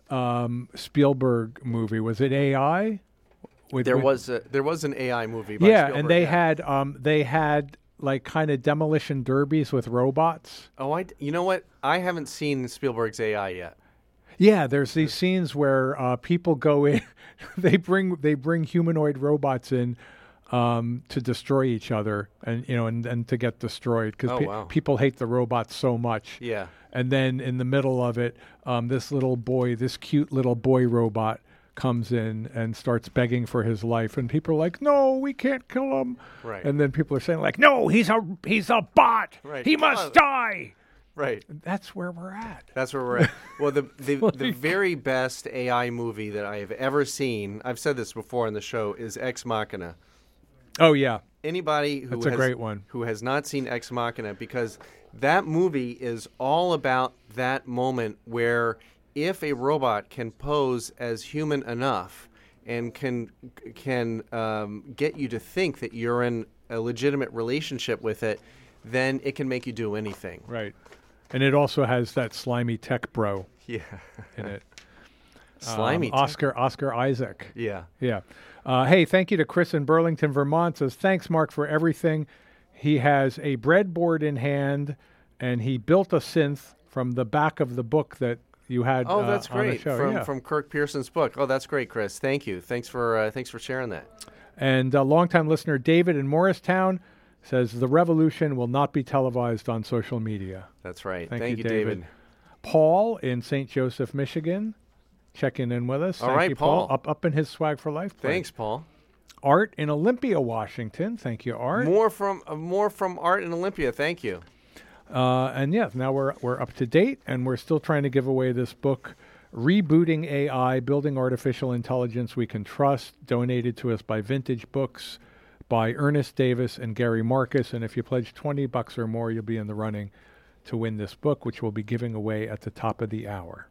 um, Spielberg movie? Was it A I? With, There with- was a, there was an A I movie. By yeah, Spielberg, and they yeah. had um, they had like kind of demolition derbies with robots. Oh, I. You know what? I haven't seen Spielberg's A I yet. Yeah, there's these scenes where uh, people go in, they bring they bring humanoid robots in um, to destroy each other, and you know, and, and to get destroyed because Oh, wow. people hate the robots so much. Yeah. And then in the middle of it, um, this little boy, this cute little boy robot, comes in and starts begging for his life, and people are like, "No, we can't kill him." Right. And then people are saying like, "No, he's a he's a bot. Right. He must Oh. die." Right. That's where we're at. That's where we're at. Well, the the, the very best A I movie that I have ever seen, I've said this before on the show, is Ex Machina. Oh yeah. Anybody who That's a has, great one. who has not seen Ex Machina, because that movie is all about that moment where if a robot can pose as human enough and can can um, get you to think that you're in a legitimate relationship with it, then it can make you do anything. Right. And it also has that slimy tech bro Yeah. in it. Slimy. Um, Oscar Oscar Isaac. Yeah. Yeah. Uh, hey, thank you to Chris in Burlington, Vermont. Says, thanks, Mark, for everything. He has a breadboard in hand, and he built a synth from the back of the book that you had. Oh, uh, that's on the great. show. From Yeah. from Kirk Pearson's book. Oh, that's great, Chris. Thank you. Thanks for uh, thanks for sharing that. And uh, longtime listener David in Morristown says, the revolution will not be televised on social media. That's right. Thank, Thank you, you, David. David. Paul in Saint Joseph, Michigan, checking in with us. All Thank right, you, Paul. Paul. Up, up in his Swag for Life place. Thanks, Paul. Art in Olympia, Washington. Thank you, Art. More from uh, more from Art in Olympia. Thank you. Uh, and yeah, now we're we're up to date, and we're still trying to give away this book, Rebooting A I, Building Artificial Intelligence We Can Trust, donated to us by Vintage Books, by Ernest Davis and Gary Marcus. And if you pledge twenty bucks or more, you'll be in the running to win this book, which we'll be giving away at the top of the hour.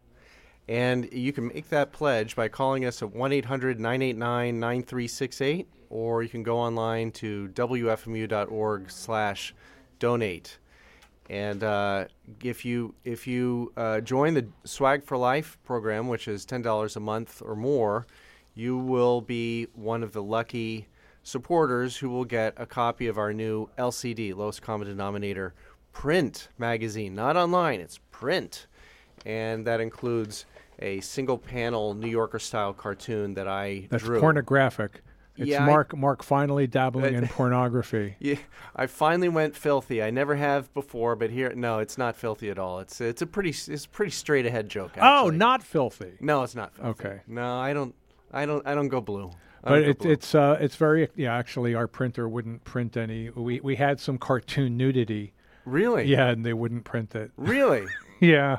And you can make that pledge by calling us at one eight hundred nine eight nine nine three six eight, or you can go online to w f m u dot org slash donate. And uh, if you if you uh, join the Swag for Life program, which is ten dollars a month or more, you will be one of the lucky supporters who will get a copy of our new L C D, Lowest Common Denominator, print magazine. Not online, it's print. And that includes a single-panel New Yorker-style cartoon that I That's drew. pornographic. It's Yeah, I- Mark Mark finally dabbling Uh, in pornography. Yeah, I finally went filthy. I never have before, but here, no, it's not filthy at all. It's it's a pretty it's a pretty straight ahead joke. Oh, Actually. not filthy. No, it's not filthy. Okay. No, I don't. I don't. I don't go blue. I But don't go it's blue. it's uh it's very yeah. Actually, our printer wouldn't print any. We we had some cartoon nudity. really. Yeah, and they wouldn't print it. Really. Yeah.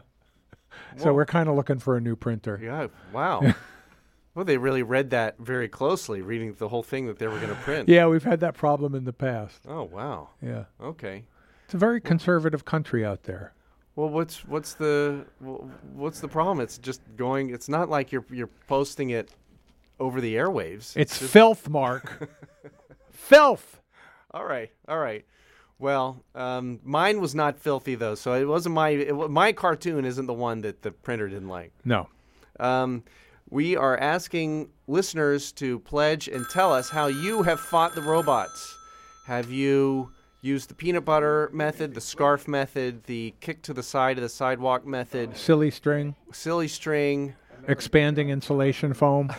So Whoa. we're kind of looking for a new printer. Yeah. Wow. Well, they really read that very closely, reading the whole thing that they were going to print. Yeah, we've had that problem in the past. Oh wow. Yeah. Okay. It's a very conservative country out there. Well, what's what's the wh- what's the problem? It's just going. It's not like you're you're posting it over the airwaves. It's just, filth, Mark. Filth. all right. All right. Well, um, mine was not filthy though, so it wasn't my it, wa- my cartoon isn't the one that the printer didn't like. No. Um, we are asking listeners to pledge and tell us how you have fought the robots. Have you used the peanut butter method, the scarf method, the kick to the side of the sidewalk method, Silly string. silly string, Expanding insulation foam.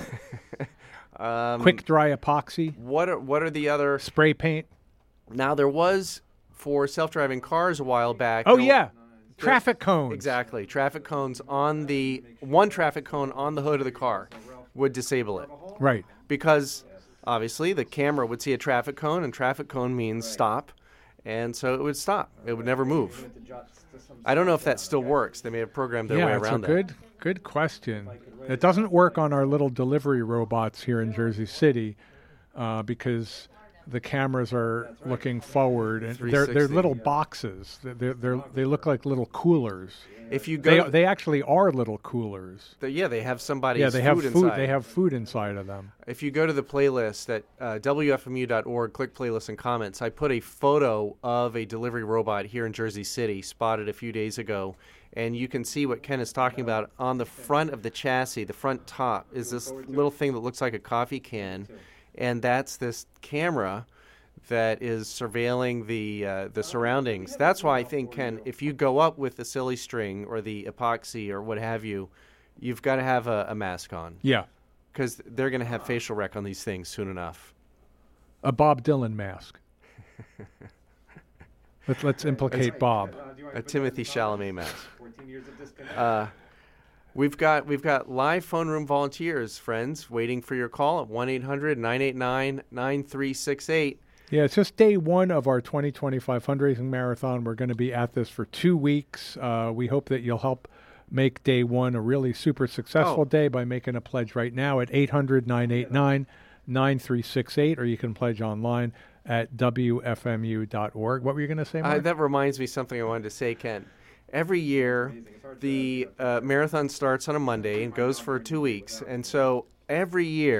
um, Quick dry epoxy. What are what are the other? Spray paint. Now there was for self-driving cars a while back. Oh there- yeah. Traffic cones. Exactly. Traffic cones on the one traffic cone on the hood of the car would disable it Right. because obviously the camera would see a traffic cone and traffic cone means stop, and so it would stop. It would never move. I don't know if that still works. They may have programmed their yeah, way it's around a that. good good question. It doesn't work on our little delivery robots here in Jersey City uh, because the cameras are looking forward, and they're they're three sixty. little boxes. They're, they're, they're they look like little coolers. If you go, They to- they actually are little coolers. the- yeah, they have somebody's Yeah, they have food food. inside. They have food inside of them. If you go to the playlist at uh, w f m u dot org, click playlists and comments, I put a photo of a delivery robot here in Jersey City, spotted a few days ago, and you can see what Ken is talking about. On the front of the chassis, the front top, is this little thing that looks like a coffee can, and that's this camera that is surveilling the uh, the surroundings. That's why I think, Ken, if you go up with the silly string or the epoxy or what have you, you've got to have a, a mask on. Yeah, Because they're going to have facial rec on these things soon enough. a Bob Dylan mask. let's let's implicate Bob. A Timothy Chalamet mask. Uh, we've got we've got live phone room volunteers, friends, waiting for your call at one eight hundred nine eight nine nine three six eight. Yeah, it's just day one of our twenty twenty-five fundraising marathon. We're going to be at this for two weeks. Uh, we hope that you'll help make day one a really super successful Oh. day by making a pledge right now at eight hundred nine eight nine nine three six eight, or you can pledge online at w f m u dot org. What were you going to say, Mark? Uh, that reminds me something I wanted to say, Ken. Every year, the uh, marathon starts on a Monday and goes for two weeks. And so every year,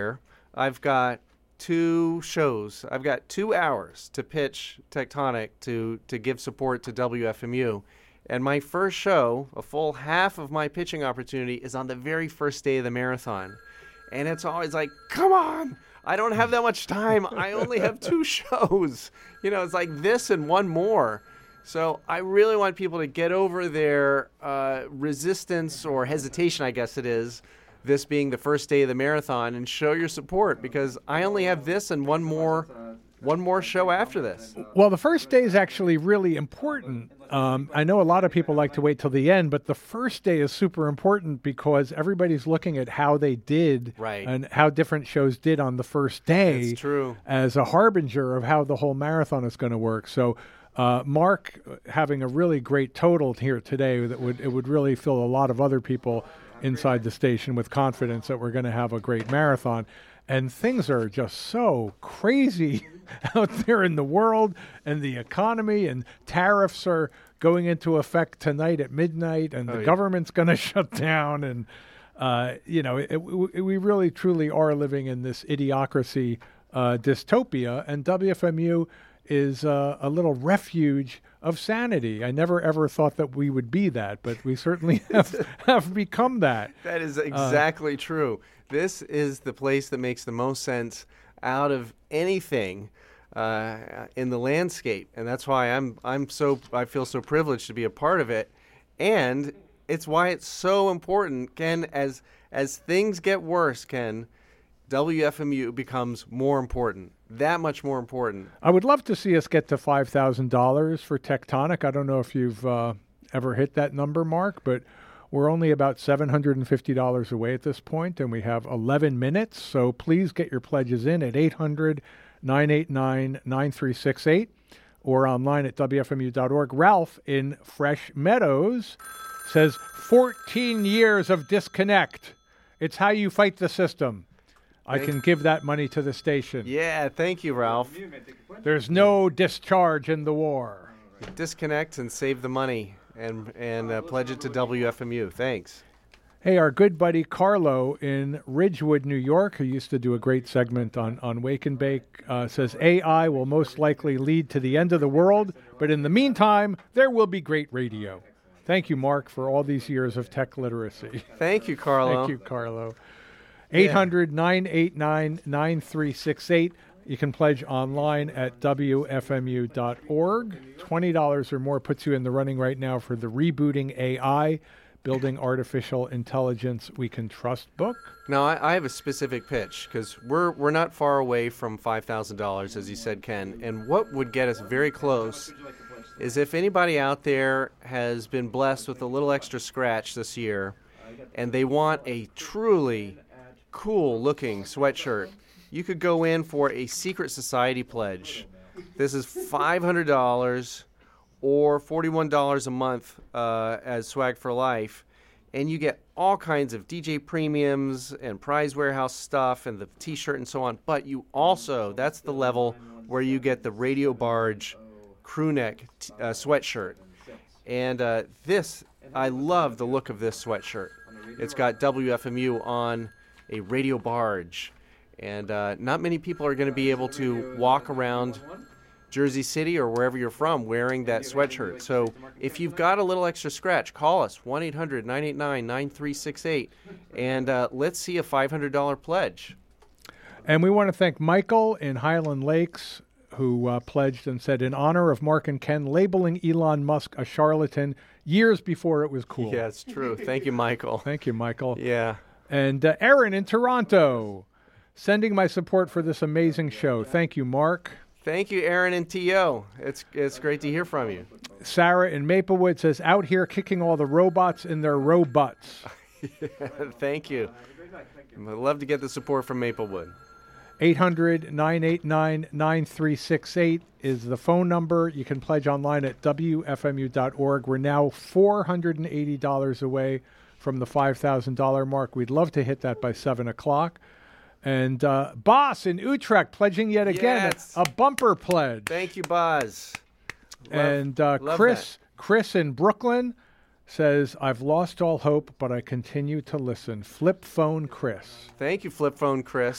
I've got two shows. I've got two hours to pitch Tectonic to, to give support to W F M U. And my first show, a full half of my pitching opportunity, is on the very first day of the marathon. And it's always like, come on, I don't have that much time. I only have two shows. You know, it's like this and one more. So I really want people to get over their uh, resistance or hesitation, I guess it is, this being the first day of the marathon, and show your support, because I only have this and one more one more show after this. Well, the first day is actually really important. Um, I know a lot of people like to wait till the end, but the first day is super important because everybody's looking at how they did right. and how different shows did on the first day. That's true. As a harbinger of how the whole marathon is going to work. So uh, Mark having a really great total here today, that would it would really fill a lot of other people inside the station with confidence that we're going to have a great marathon. And things are just so crazy out there in the world and the economy, and tariffs are going into effect tonight at midnight, and oh, the yeah. government's going to shut down. And, uh, you know, it, it, we really truly are living in this idiocracy uh, dystopia, and W F M U is uh, a little refuge of sanity. I never ever thought that we would be that, but we certainly have, have become that. That is exactly uh, true. This is the place that makes the most sense out of anything uh, in the landscape, and that's why I'm I'm so I feel so privileged to be a part of it, and it's why it's so important, Ken. As as things get worse, Ken, W F M U becomes more important, that much more important. I would love to see us get to five thousand dollars for Tectonic. I don't know if you've uh, ever hit that number, Mark, but we're only about seven hundred fifty dollars away at this point, and we have eleven minutes. So please get your pledges in at eight hundred, nine eight nine, nine three six eight or online at W F M U dot org. Ralph in Fresh Meadows says, fourteen years of disconnect. It's how you fight the system. I can give that money to the station. Yeah, thank you, Ralph. There's no discharge in the war. Disconnect and save the money. And and uh, pledge it to W F M U. Thanks. Hey, our good buddy Carlo in Ridgewood, New York, who used to do a great segment on, on Wake and Bake, uh, says A I will most likely lead to the end of the world, but in the meantime, there will be great radio. Thank you, Mark, for all these years of tech literacy. Thank you, Carlo. Thank you, Carlo. eight hundred, nine eight nine, nine three six eight. You can pledge online at W F M U dot org. twenty dollars or more puts you in the running right now for the Rebooting A I, Building Artificial Intelligence We Can Trust book. Now, I, I have a specific pitch, because we're, we're not far away from five thousand dollars, as you said, Ken. And what would get us very close is if anybody out there has been blessed with a little extra scratch this year, and they want a truly cool-looking sweatshirt, you could go in for a secret society pledge. This is five hundred dollars or forty-one dollars a month uh, as Swag for Life, and you get all kinds of D J premiums and Prize Warehouse stuff and the T-shirt and so on. But you also, that's the level where you get the Radio Barge crew neck t- uh, sweatshirt. And uh, this, I love the look of this sweatshirt. It's got W F M U on a Radio Barge. And uh, not many people are going to be able to walk around Jersey City or wherever you're from wearing that sweatshirt. So if you've got a little extra scratch, call us, one eight hundred, nine eight nine, nine three six eight, and uh, let's see a five hundred dollars pledge. And we want to thank Michael in Highland Lakes, who uh, pledged and said, in honor of Mark and Ken labeling Elon Musk a charlatan years before it was cool. Yeah, it's true. Thank you, Michael. Thank you, Michael. Yeah. And uh, Aaron in Toronto, sending my support for this amazing show. Thank you, Mark. Thank you, Aaron and T O. It's it's great to hear from you. Sarah in Maplewood says, out here kicking all the robots in their robots. Yeah, thank you. I'd love to get the support from Maplewood. eight hundred, nine eight nine, nine three six eight is the phone number. You can pledge online at W F M U dot org. We're now four hundred eighty dollars away from the five thousand dollars mark. We'd love to hit that by seven o'clock. And uh, Boss in Utrecht pledging yet again yes. a, a bumper pledge. Thank you, Boz. Love, and uh, Chris, that. Chris in Brooklyn says, I've lost all hope, but I continue to listen. Flip phone Chris. Thank you, Flip Phone Chris.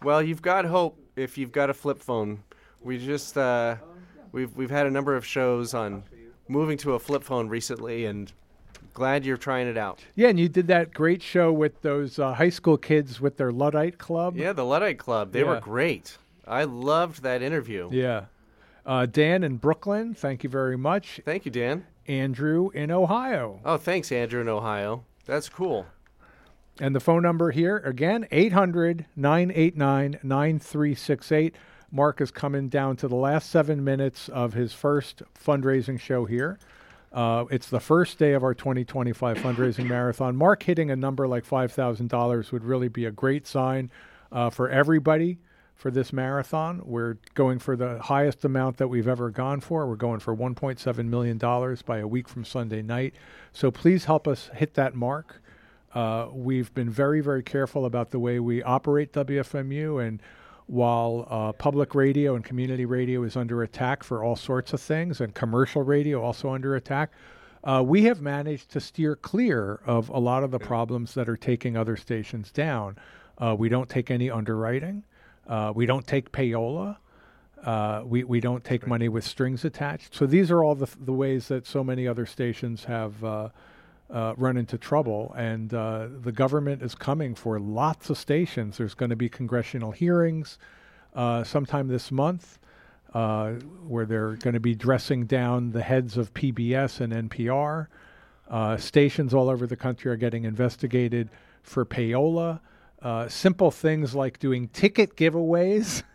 Well, you've got hope if you've got a flip phone. We just uh, we've we've had a number of shows on moving to a flip phone recently, and glad you're trying it out. Yeah, and you did that great show with those uh, high school kids with their Luddite Club. Yeah, the Luddite Club. They Yeah. were great. I loved that interview. Yeah. Uh, Dan in Brooklyn, thank you very much. Thank you, Dan. Andrew in Ohio. Oh, thanks, Andrew in Ohio. That's cool. And the phone number here, again, eight hundred, nine eight nine, nine three six eight. Mark is coming down to the last seven minutes of his first fundraising show here. Uh, it's the first day of our twenty twenty-five fundraising marathon. Mark hitting a number like five thousand dollars would really be a great sign uh, for everybody for this marathon. We're going for the highest amount that we've ever gone for. We're going for one point seven million dollars by a week from Sunday night. So please help us hit that mark. Uh, we've been very, very careful about the way we operate W F M U, and while uh, public radio and community radio is under attack for all sorts of things, and commercial radio also under attack, uh, we have managed to steer clear of a lot of the problems that are taking other stations down. Uh, we don't take any underwriting. Uh, we don't take payola. Uh, we, we don't take money with strings attached. So these are all the, the ways that so many other stations have uh, uh, run into trouble. And uh, the government is coming for lots of stations. There's going to be congressional hearings uh, sometime this month uh, where they're going to be dressing down the heads of P B S and N P R. Uh, stations all over the country are getting investigated for payola. Uh, simple things like doing ticket giveaways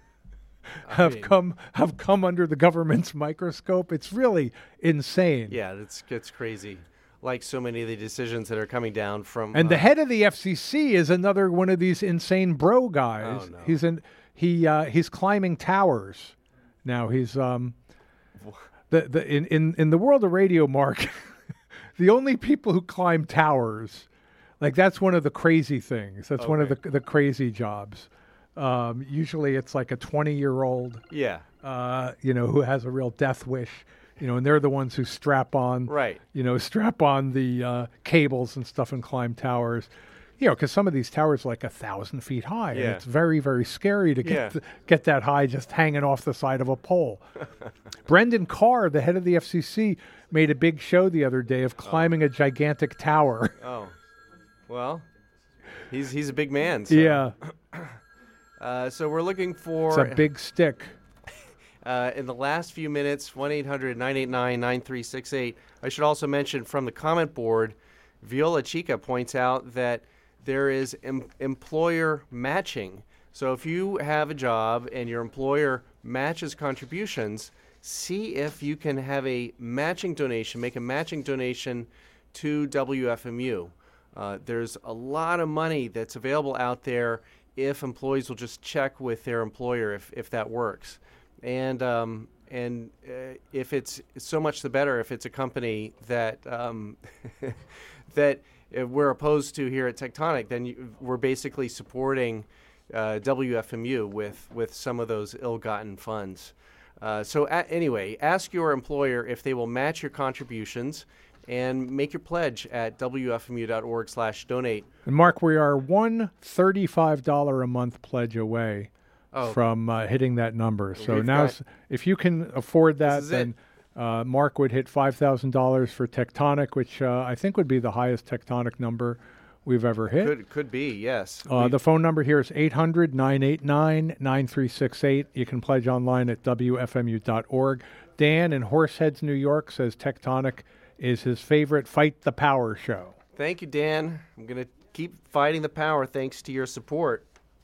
have mean, come have come under the government's microscope. It's really insane. Yeah, it's it's crazy. Like so many of the decisions that are coming down from And uh, the head of the F C C is another one of these insane bro guys. Oh, no. He's in he uh, he's climbing towers. Now he's um the the in in, in the world of radio, Mark, the only people who climb towers, like that's one of the crazy things. That's one of Okay. the the crazy jobs. Um, usually it's like a twenty-year-old, yeah, uh, you know, who has a real death wish, you know, and they're the ones who strap on, right. you know, strap on the uh, cables and stuff and climb towers, you know, because some of these towers are like a thousand feet high, and Yeah. it's very, very scary to get Yeah. th- get that high just hanging off the side of a pole. Brendan Carr, the head of the F C C, made a big show the other day of climbing a gigantic tower. Oh, well, he's he's a big man. So. Yeah, Uh, so we're looking for it's a big stick. uh, in the last few minutes, one eight hundred nine eight nine nine three six eight. I should also mention from the comment board, Viola Chica points out that there is em- employer matching. So if you have a job and your employer matches contributions, see if you can have a matching donation, make a matching donation to W F M U. Uh, there's a lot of money that's available out there if employees will just check with their employer if, if that works. And um, and uh, if it's so much the better if it's a company that um, that uh, we're opposed to here at Tectonic, then you, we're basically supporting uh, W F M U with, with some of those ill-gotten funds. Uh, so a- anyway, ask your employer if they will match your contributions and make your pledge at W F M U dot org slash donate. And Mark, we are one thirty-five dollars a month pledge away Oh. from uh, hitting that number. So We've now, got- s- if you can afford that, This is then uh, Mark would hit five thousand dollars for Tectonic, which uh, I think would be the highest Tectonic number we've ever hit. Could could be, yes. Uh, We- the phone number here is eight hundred nine eight nine nine three six eight. You can pledge online at W F M U dot org. Dan in Horseheads, New York says Tectonic is his favorite Fight the Power show. Thank you, Dan. I'm going to keep fighting the power thanks to your support.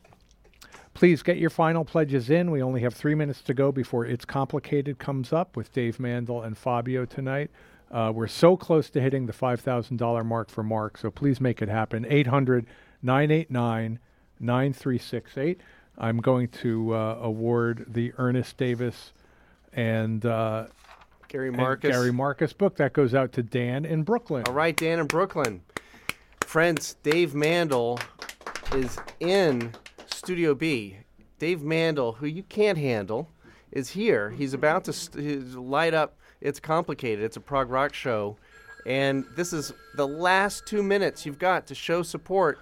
Please get your final pledges in. We only have three minutes to go before It's Complicated comes up with Dave Mandel and Fabio tonight. Uh, we're so close to hitting the five thousand dollars mark for Mark, so please make it happen. eight hundred nine eight nine nine three six eight. I'm going to uh, award the Ernest Davis and, uh, Gary and Marcus. Gary Marcus book. That goes out to Dan in Brooklyn. All right, Dan in Brooklyn. Friends, Dave Mandel is in Studio B. Dave Mandel, who you can't handle, is here. He's about to st- he's light up It's Complicated. It's a prog rock show. And this is the last two minutes you've got to show support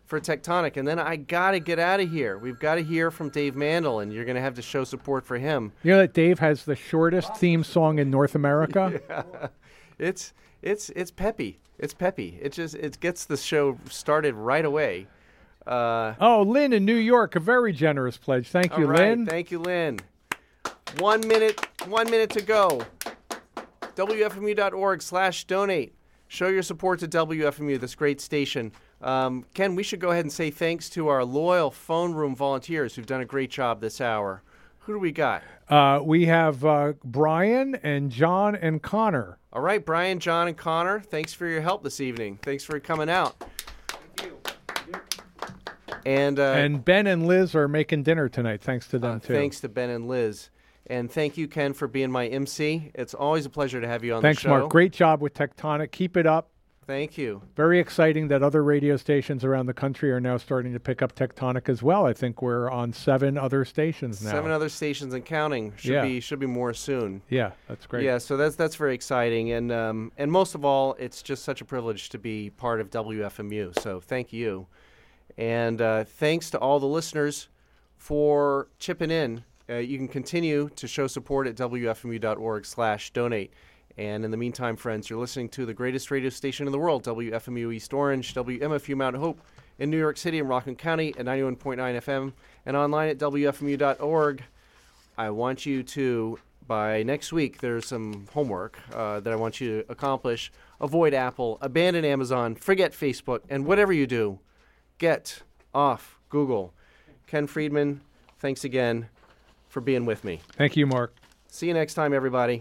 for Tectonic. And then I got to get out of here. We've got to hear from Dave Mandel, and you're going to have to show support for him. You know that Dave has the shortest theme song in North America? Yeah. It's it's it's peppy. It's peppy. It just it gets the show started right away. Uh, oh, Lynn in New York, a very generous pledge. Thank you, all right. Lynn. Thank you, Lynn. One minute, one minute to go. W F M U dot org slash donate. Show your support to W F M U, this great station. Um, Ken, we should go ahead and say thanks to our loyal phone room volunteers who've done a great job this hour. Who do we got? Uh, we have uh, Brian and John and Connor. All right, Brian, John, and Connor, thanks for your help this evening. Thanks for coming out. Thank you. And, uh, and Ben and Liz are making dinner tonight. Thanks to them, uh, too. Thanks to Ben and Liz. And thank you, Ken, for being my M C. It's always a pleasure to have you on Thanks, the show. Mark. Great job with Tectonic. Keep it up. Thank you. Very exciting that other radio stations around the country are now starting to pick up Tectonic as well. I think we're on seven other stations now. Seven other stations and counting. Should yeah. be should be more soon. Yeah, that's great. Yeah, so that's that's very exciting, and um, and most of all, it's just such a privilege to be part of W F M U. So thank you, and uh, thanks to all the listeners for chipping in. Uh, you can continue to show support at W F M U dot org slash donate. And in the meantime, friends, you're listening to the greatest radio station in the world, W F M U East Orange, W M F U Mount Hope in New York City and Rockland County at ninety-one point nine F M, and online at W F M U dot org. I want you to, by next week, there's some homework uh, that I want you to accomplish. Avoid Apple, abandon Amazon, forget Facebook, and whatever you do, get off Google. Ken Friedman, thanks again for being with me. Thank you, Mark. See you next time, everybody.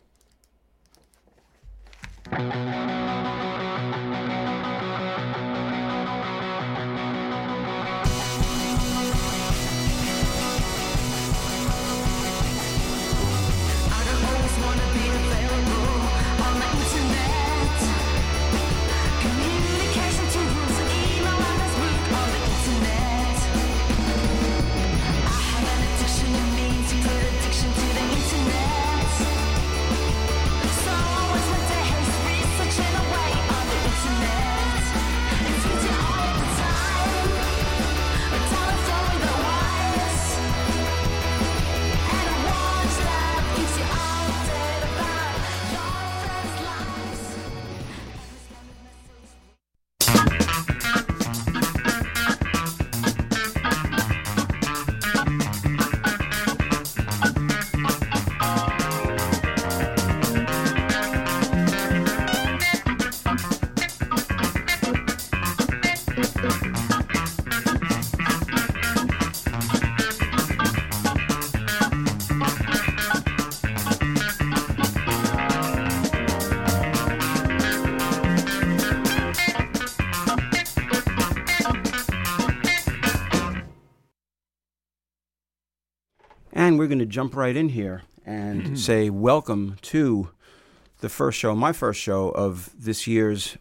And we're going to jump right in here and say welcome to the first show, my first show of this year's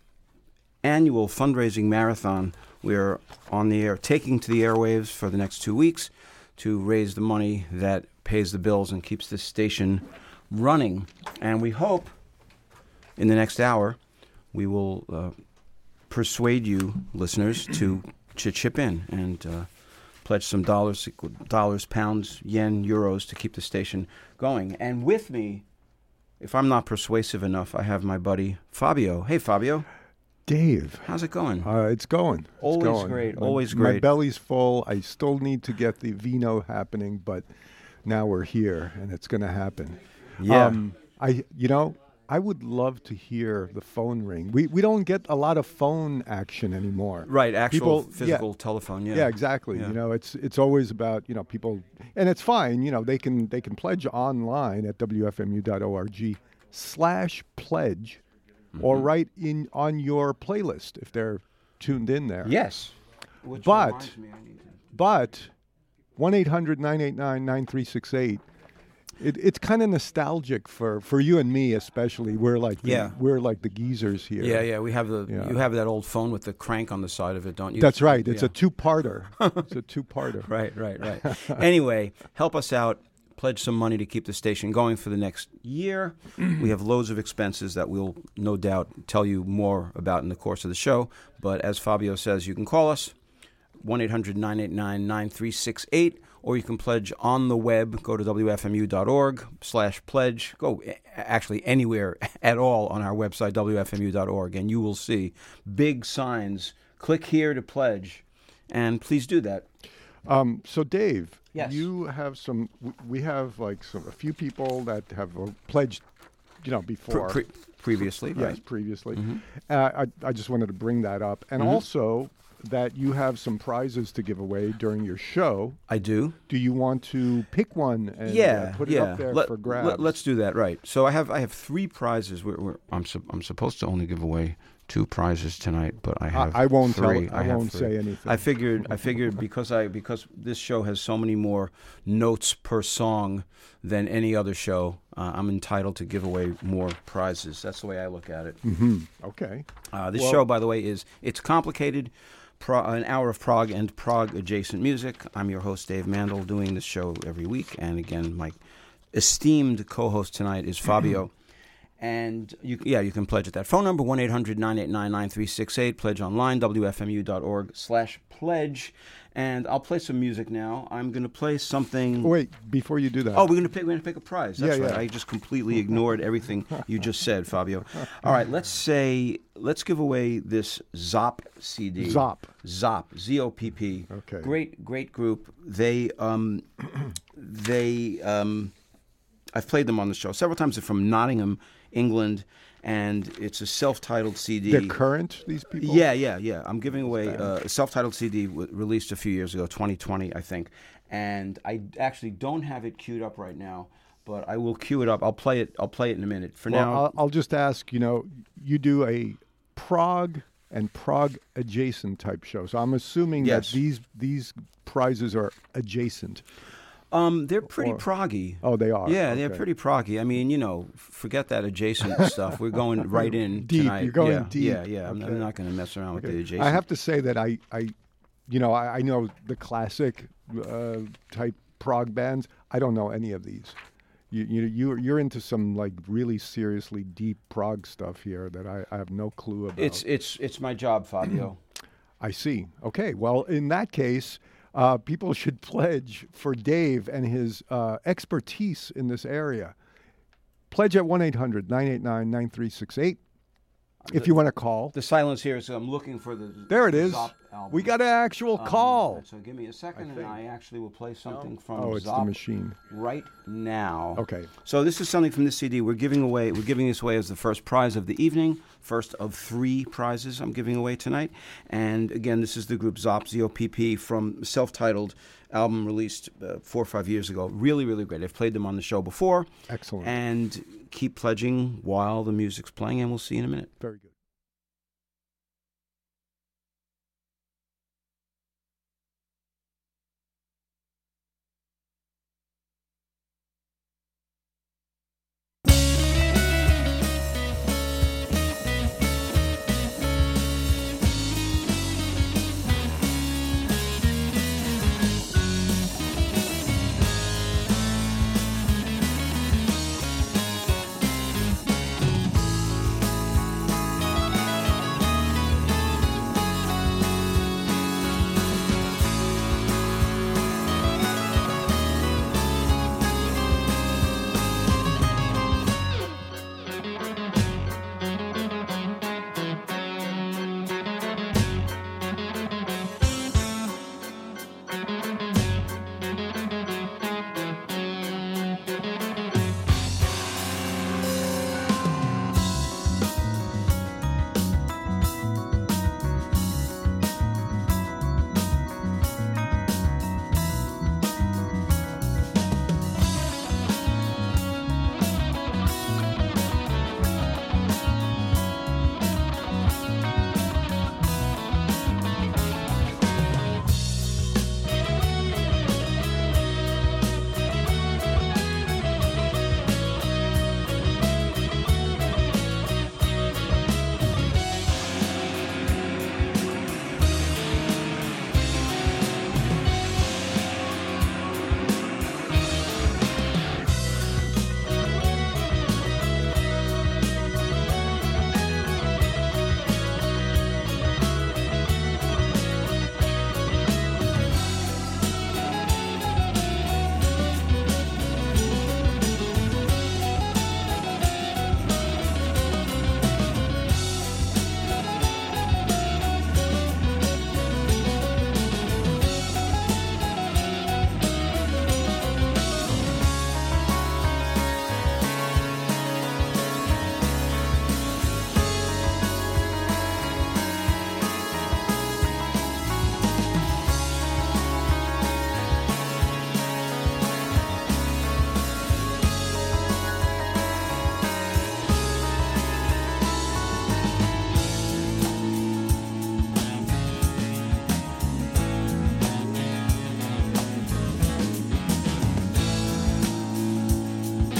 annual fundraising marathon. We're on the air, taking to the airwaves for the next two weeks to raise the money that pays the bills and keeps this station running. And we hope in the next hour we will uh, persuade you, listeners, to, to chip in and uh, pledge some dollars, dollars, pounds, yen, euros to keep the station going. And with me, if I'm not persuasive enough, I have my buddy Fabio. Hey, Fabio. Dave. How's it going? Uh, it's going. It's always going. great. My, Always great. My belly's full. I still need to get the vino happening, but now we're here, and it's going to happen. Yeah. Um, I, you know, I would love to hear the phone ring. We we don't get a lot of phone action anymore. Right, actual People, physical yeah, telephone. Yeah. Yeah, exactly. Yeah. You know, it's it's always about, you know, people, and it's fine. You know, they can they can pledge online at W F M U dot org slash pledge, mm-hmm. or write in on your playlist if they're tuned in there. Yes. Which but reminds me I need to... but one eight hundred nine eight nine nine three six eight. It, it's kind of nostalgic for, for you and me, especially. We're like the, Yeah. we're like the geezers here. Yeah, yeah. We have the Yeah. you have that old phone with the crank on the side of it, don't you? That's right. It's Yeah. a two-parter. It's a two-parter. Right, right, right. Anyway, help us out. Pledge some money to keep the station going for the next year. We have loads of expenses that we'll no doubt tell you more about in the course of the show. But as Fabio says, you can call us one eight hundred nine eight nine nine three six eight, or you can pledge on the web. Go to W F M U dot org slash pledge. Go actually anywhere at all on our website, W F M U dot org, and you will see big signs. Click here to pledge, and please do that. Um, so, Dave, Yes. you have some. w- We have like some a few people that have uh, pledged, you know, Pre- before. pre- previously, yes, right? previously. Mhm. Uh, I I just wanted to bring that up, and Mhm. also that you have some prizes to give away during your show. I do. Do you want to pick one and uh, Yeah, put it yeah. up there Let, for grabs? Let, us do that. Right. So I have I have three prizes. We're, we're, I'm su- I'm supposed to only give away two prizes tonight, but I have I, I won't three. tell. I, have won't three. say anything. I figured I figured because I because this show has so many more notes per song than any other show, uh, I'm entitled to give away more prizes. That's the way I look at it. hmm Okay. Uh, this Well- show, by the way, is it's complicated. Pro, an hour of prog and prog adjacent music. I'm your host, Dave Mandel, doing this show every week. And again, my esteemed co-host tonight is Fabio. And you, yeah, you can pledge at that phone number, one eight hundred nine eight nine nine three six eight. Pledge online, W F M U dot org slash pledge. And I'll play some music now. I'm going to play something. Wait, before you do that. Oh, we're going to pick. We're going to pick a prize. That's Yeah, right. yeah. I just completely ignored everything you just said, Fabio. All right, let's say let's give away this Zop C D. Zop. Zop. Z O P P. Okay. Great, great group. They um, they um, I've played them on the show several times. They're from Nottingham, England, and it's a self-titled C D. They're current, these people? Yeah, yeah, yeah. I'm giving away uh, a self-titled C D w- released a few years ago, twenty twenty, I think. And I actually don't have it queued up right now, but I will queue it up. I'll play it. I'll play it in a minute. For Well, now, I'll, I'll just ask, you know, you do a prog and prog adjacent type show. So I'm assuming Yes. that these these prizes are adjacent. um, they're pretty or- proggy. Oh, they are. Yeah, they're Okay. pretty proggy. I mean, you know, f- forget that adjacent stuff. We're going right in Deep. tonight. You're going yeah, deep. Yeah, yeah. I'm, Okay. I'm not going to mess around with Okay. the adjacent. I have to say that I, I you know, I, I know the classic uh, type prog bands. I don't know any of these. You you you're, you're into some like really seriously deep prog stuff here that I, I have no clue about. It's it's it's my job, Fabio. I see. Okay. Well, in that case, uh, people should pledge for Dave and his uh, expertise in this area. Pledge at one eight hundred nine eight nine nine three six eight. If you want to call. The silence here is I'm looking for the. There it the is. Zop album. We got an actual Um, call. So give me a second, and think. I actually will play something from Oh, it's the Zop machine. right now. Okay. So this is something from this C D. We're giving away. We're giving this away as the first prize of the evening. First of three prizes I'm giving away tonight. And again, this is the group Zop, Z O P P, from self-titled album released uh, four or five years ago. Really, really great. I've played them on the show before. Excellent. And keep pledging while the music's playing, and we'll see you in a minute. Very good.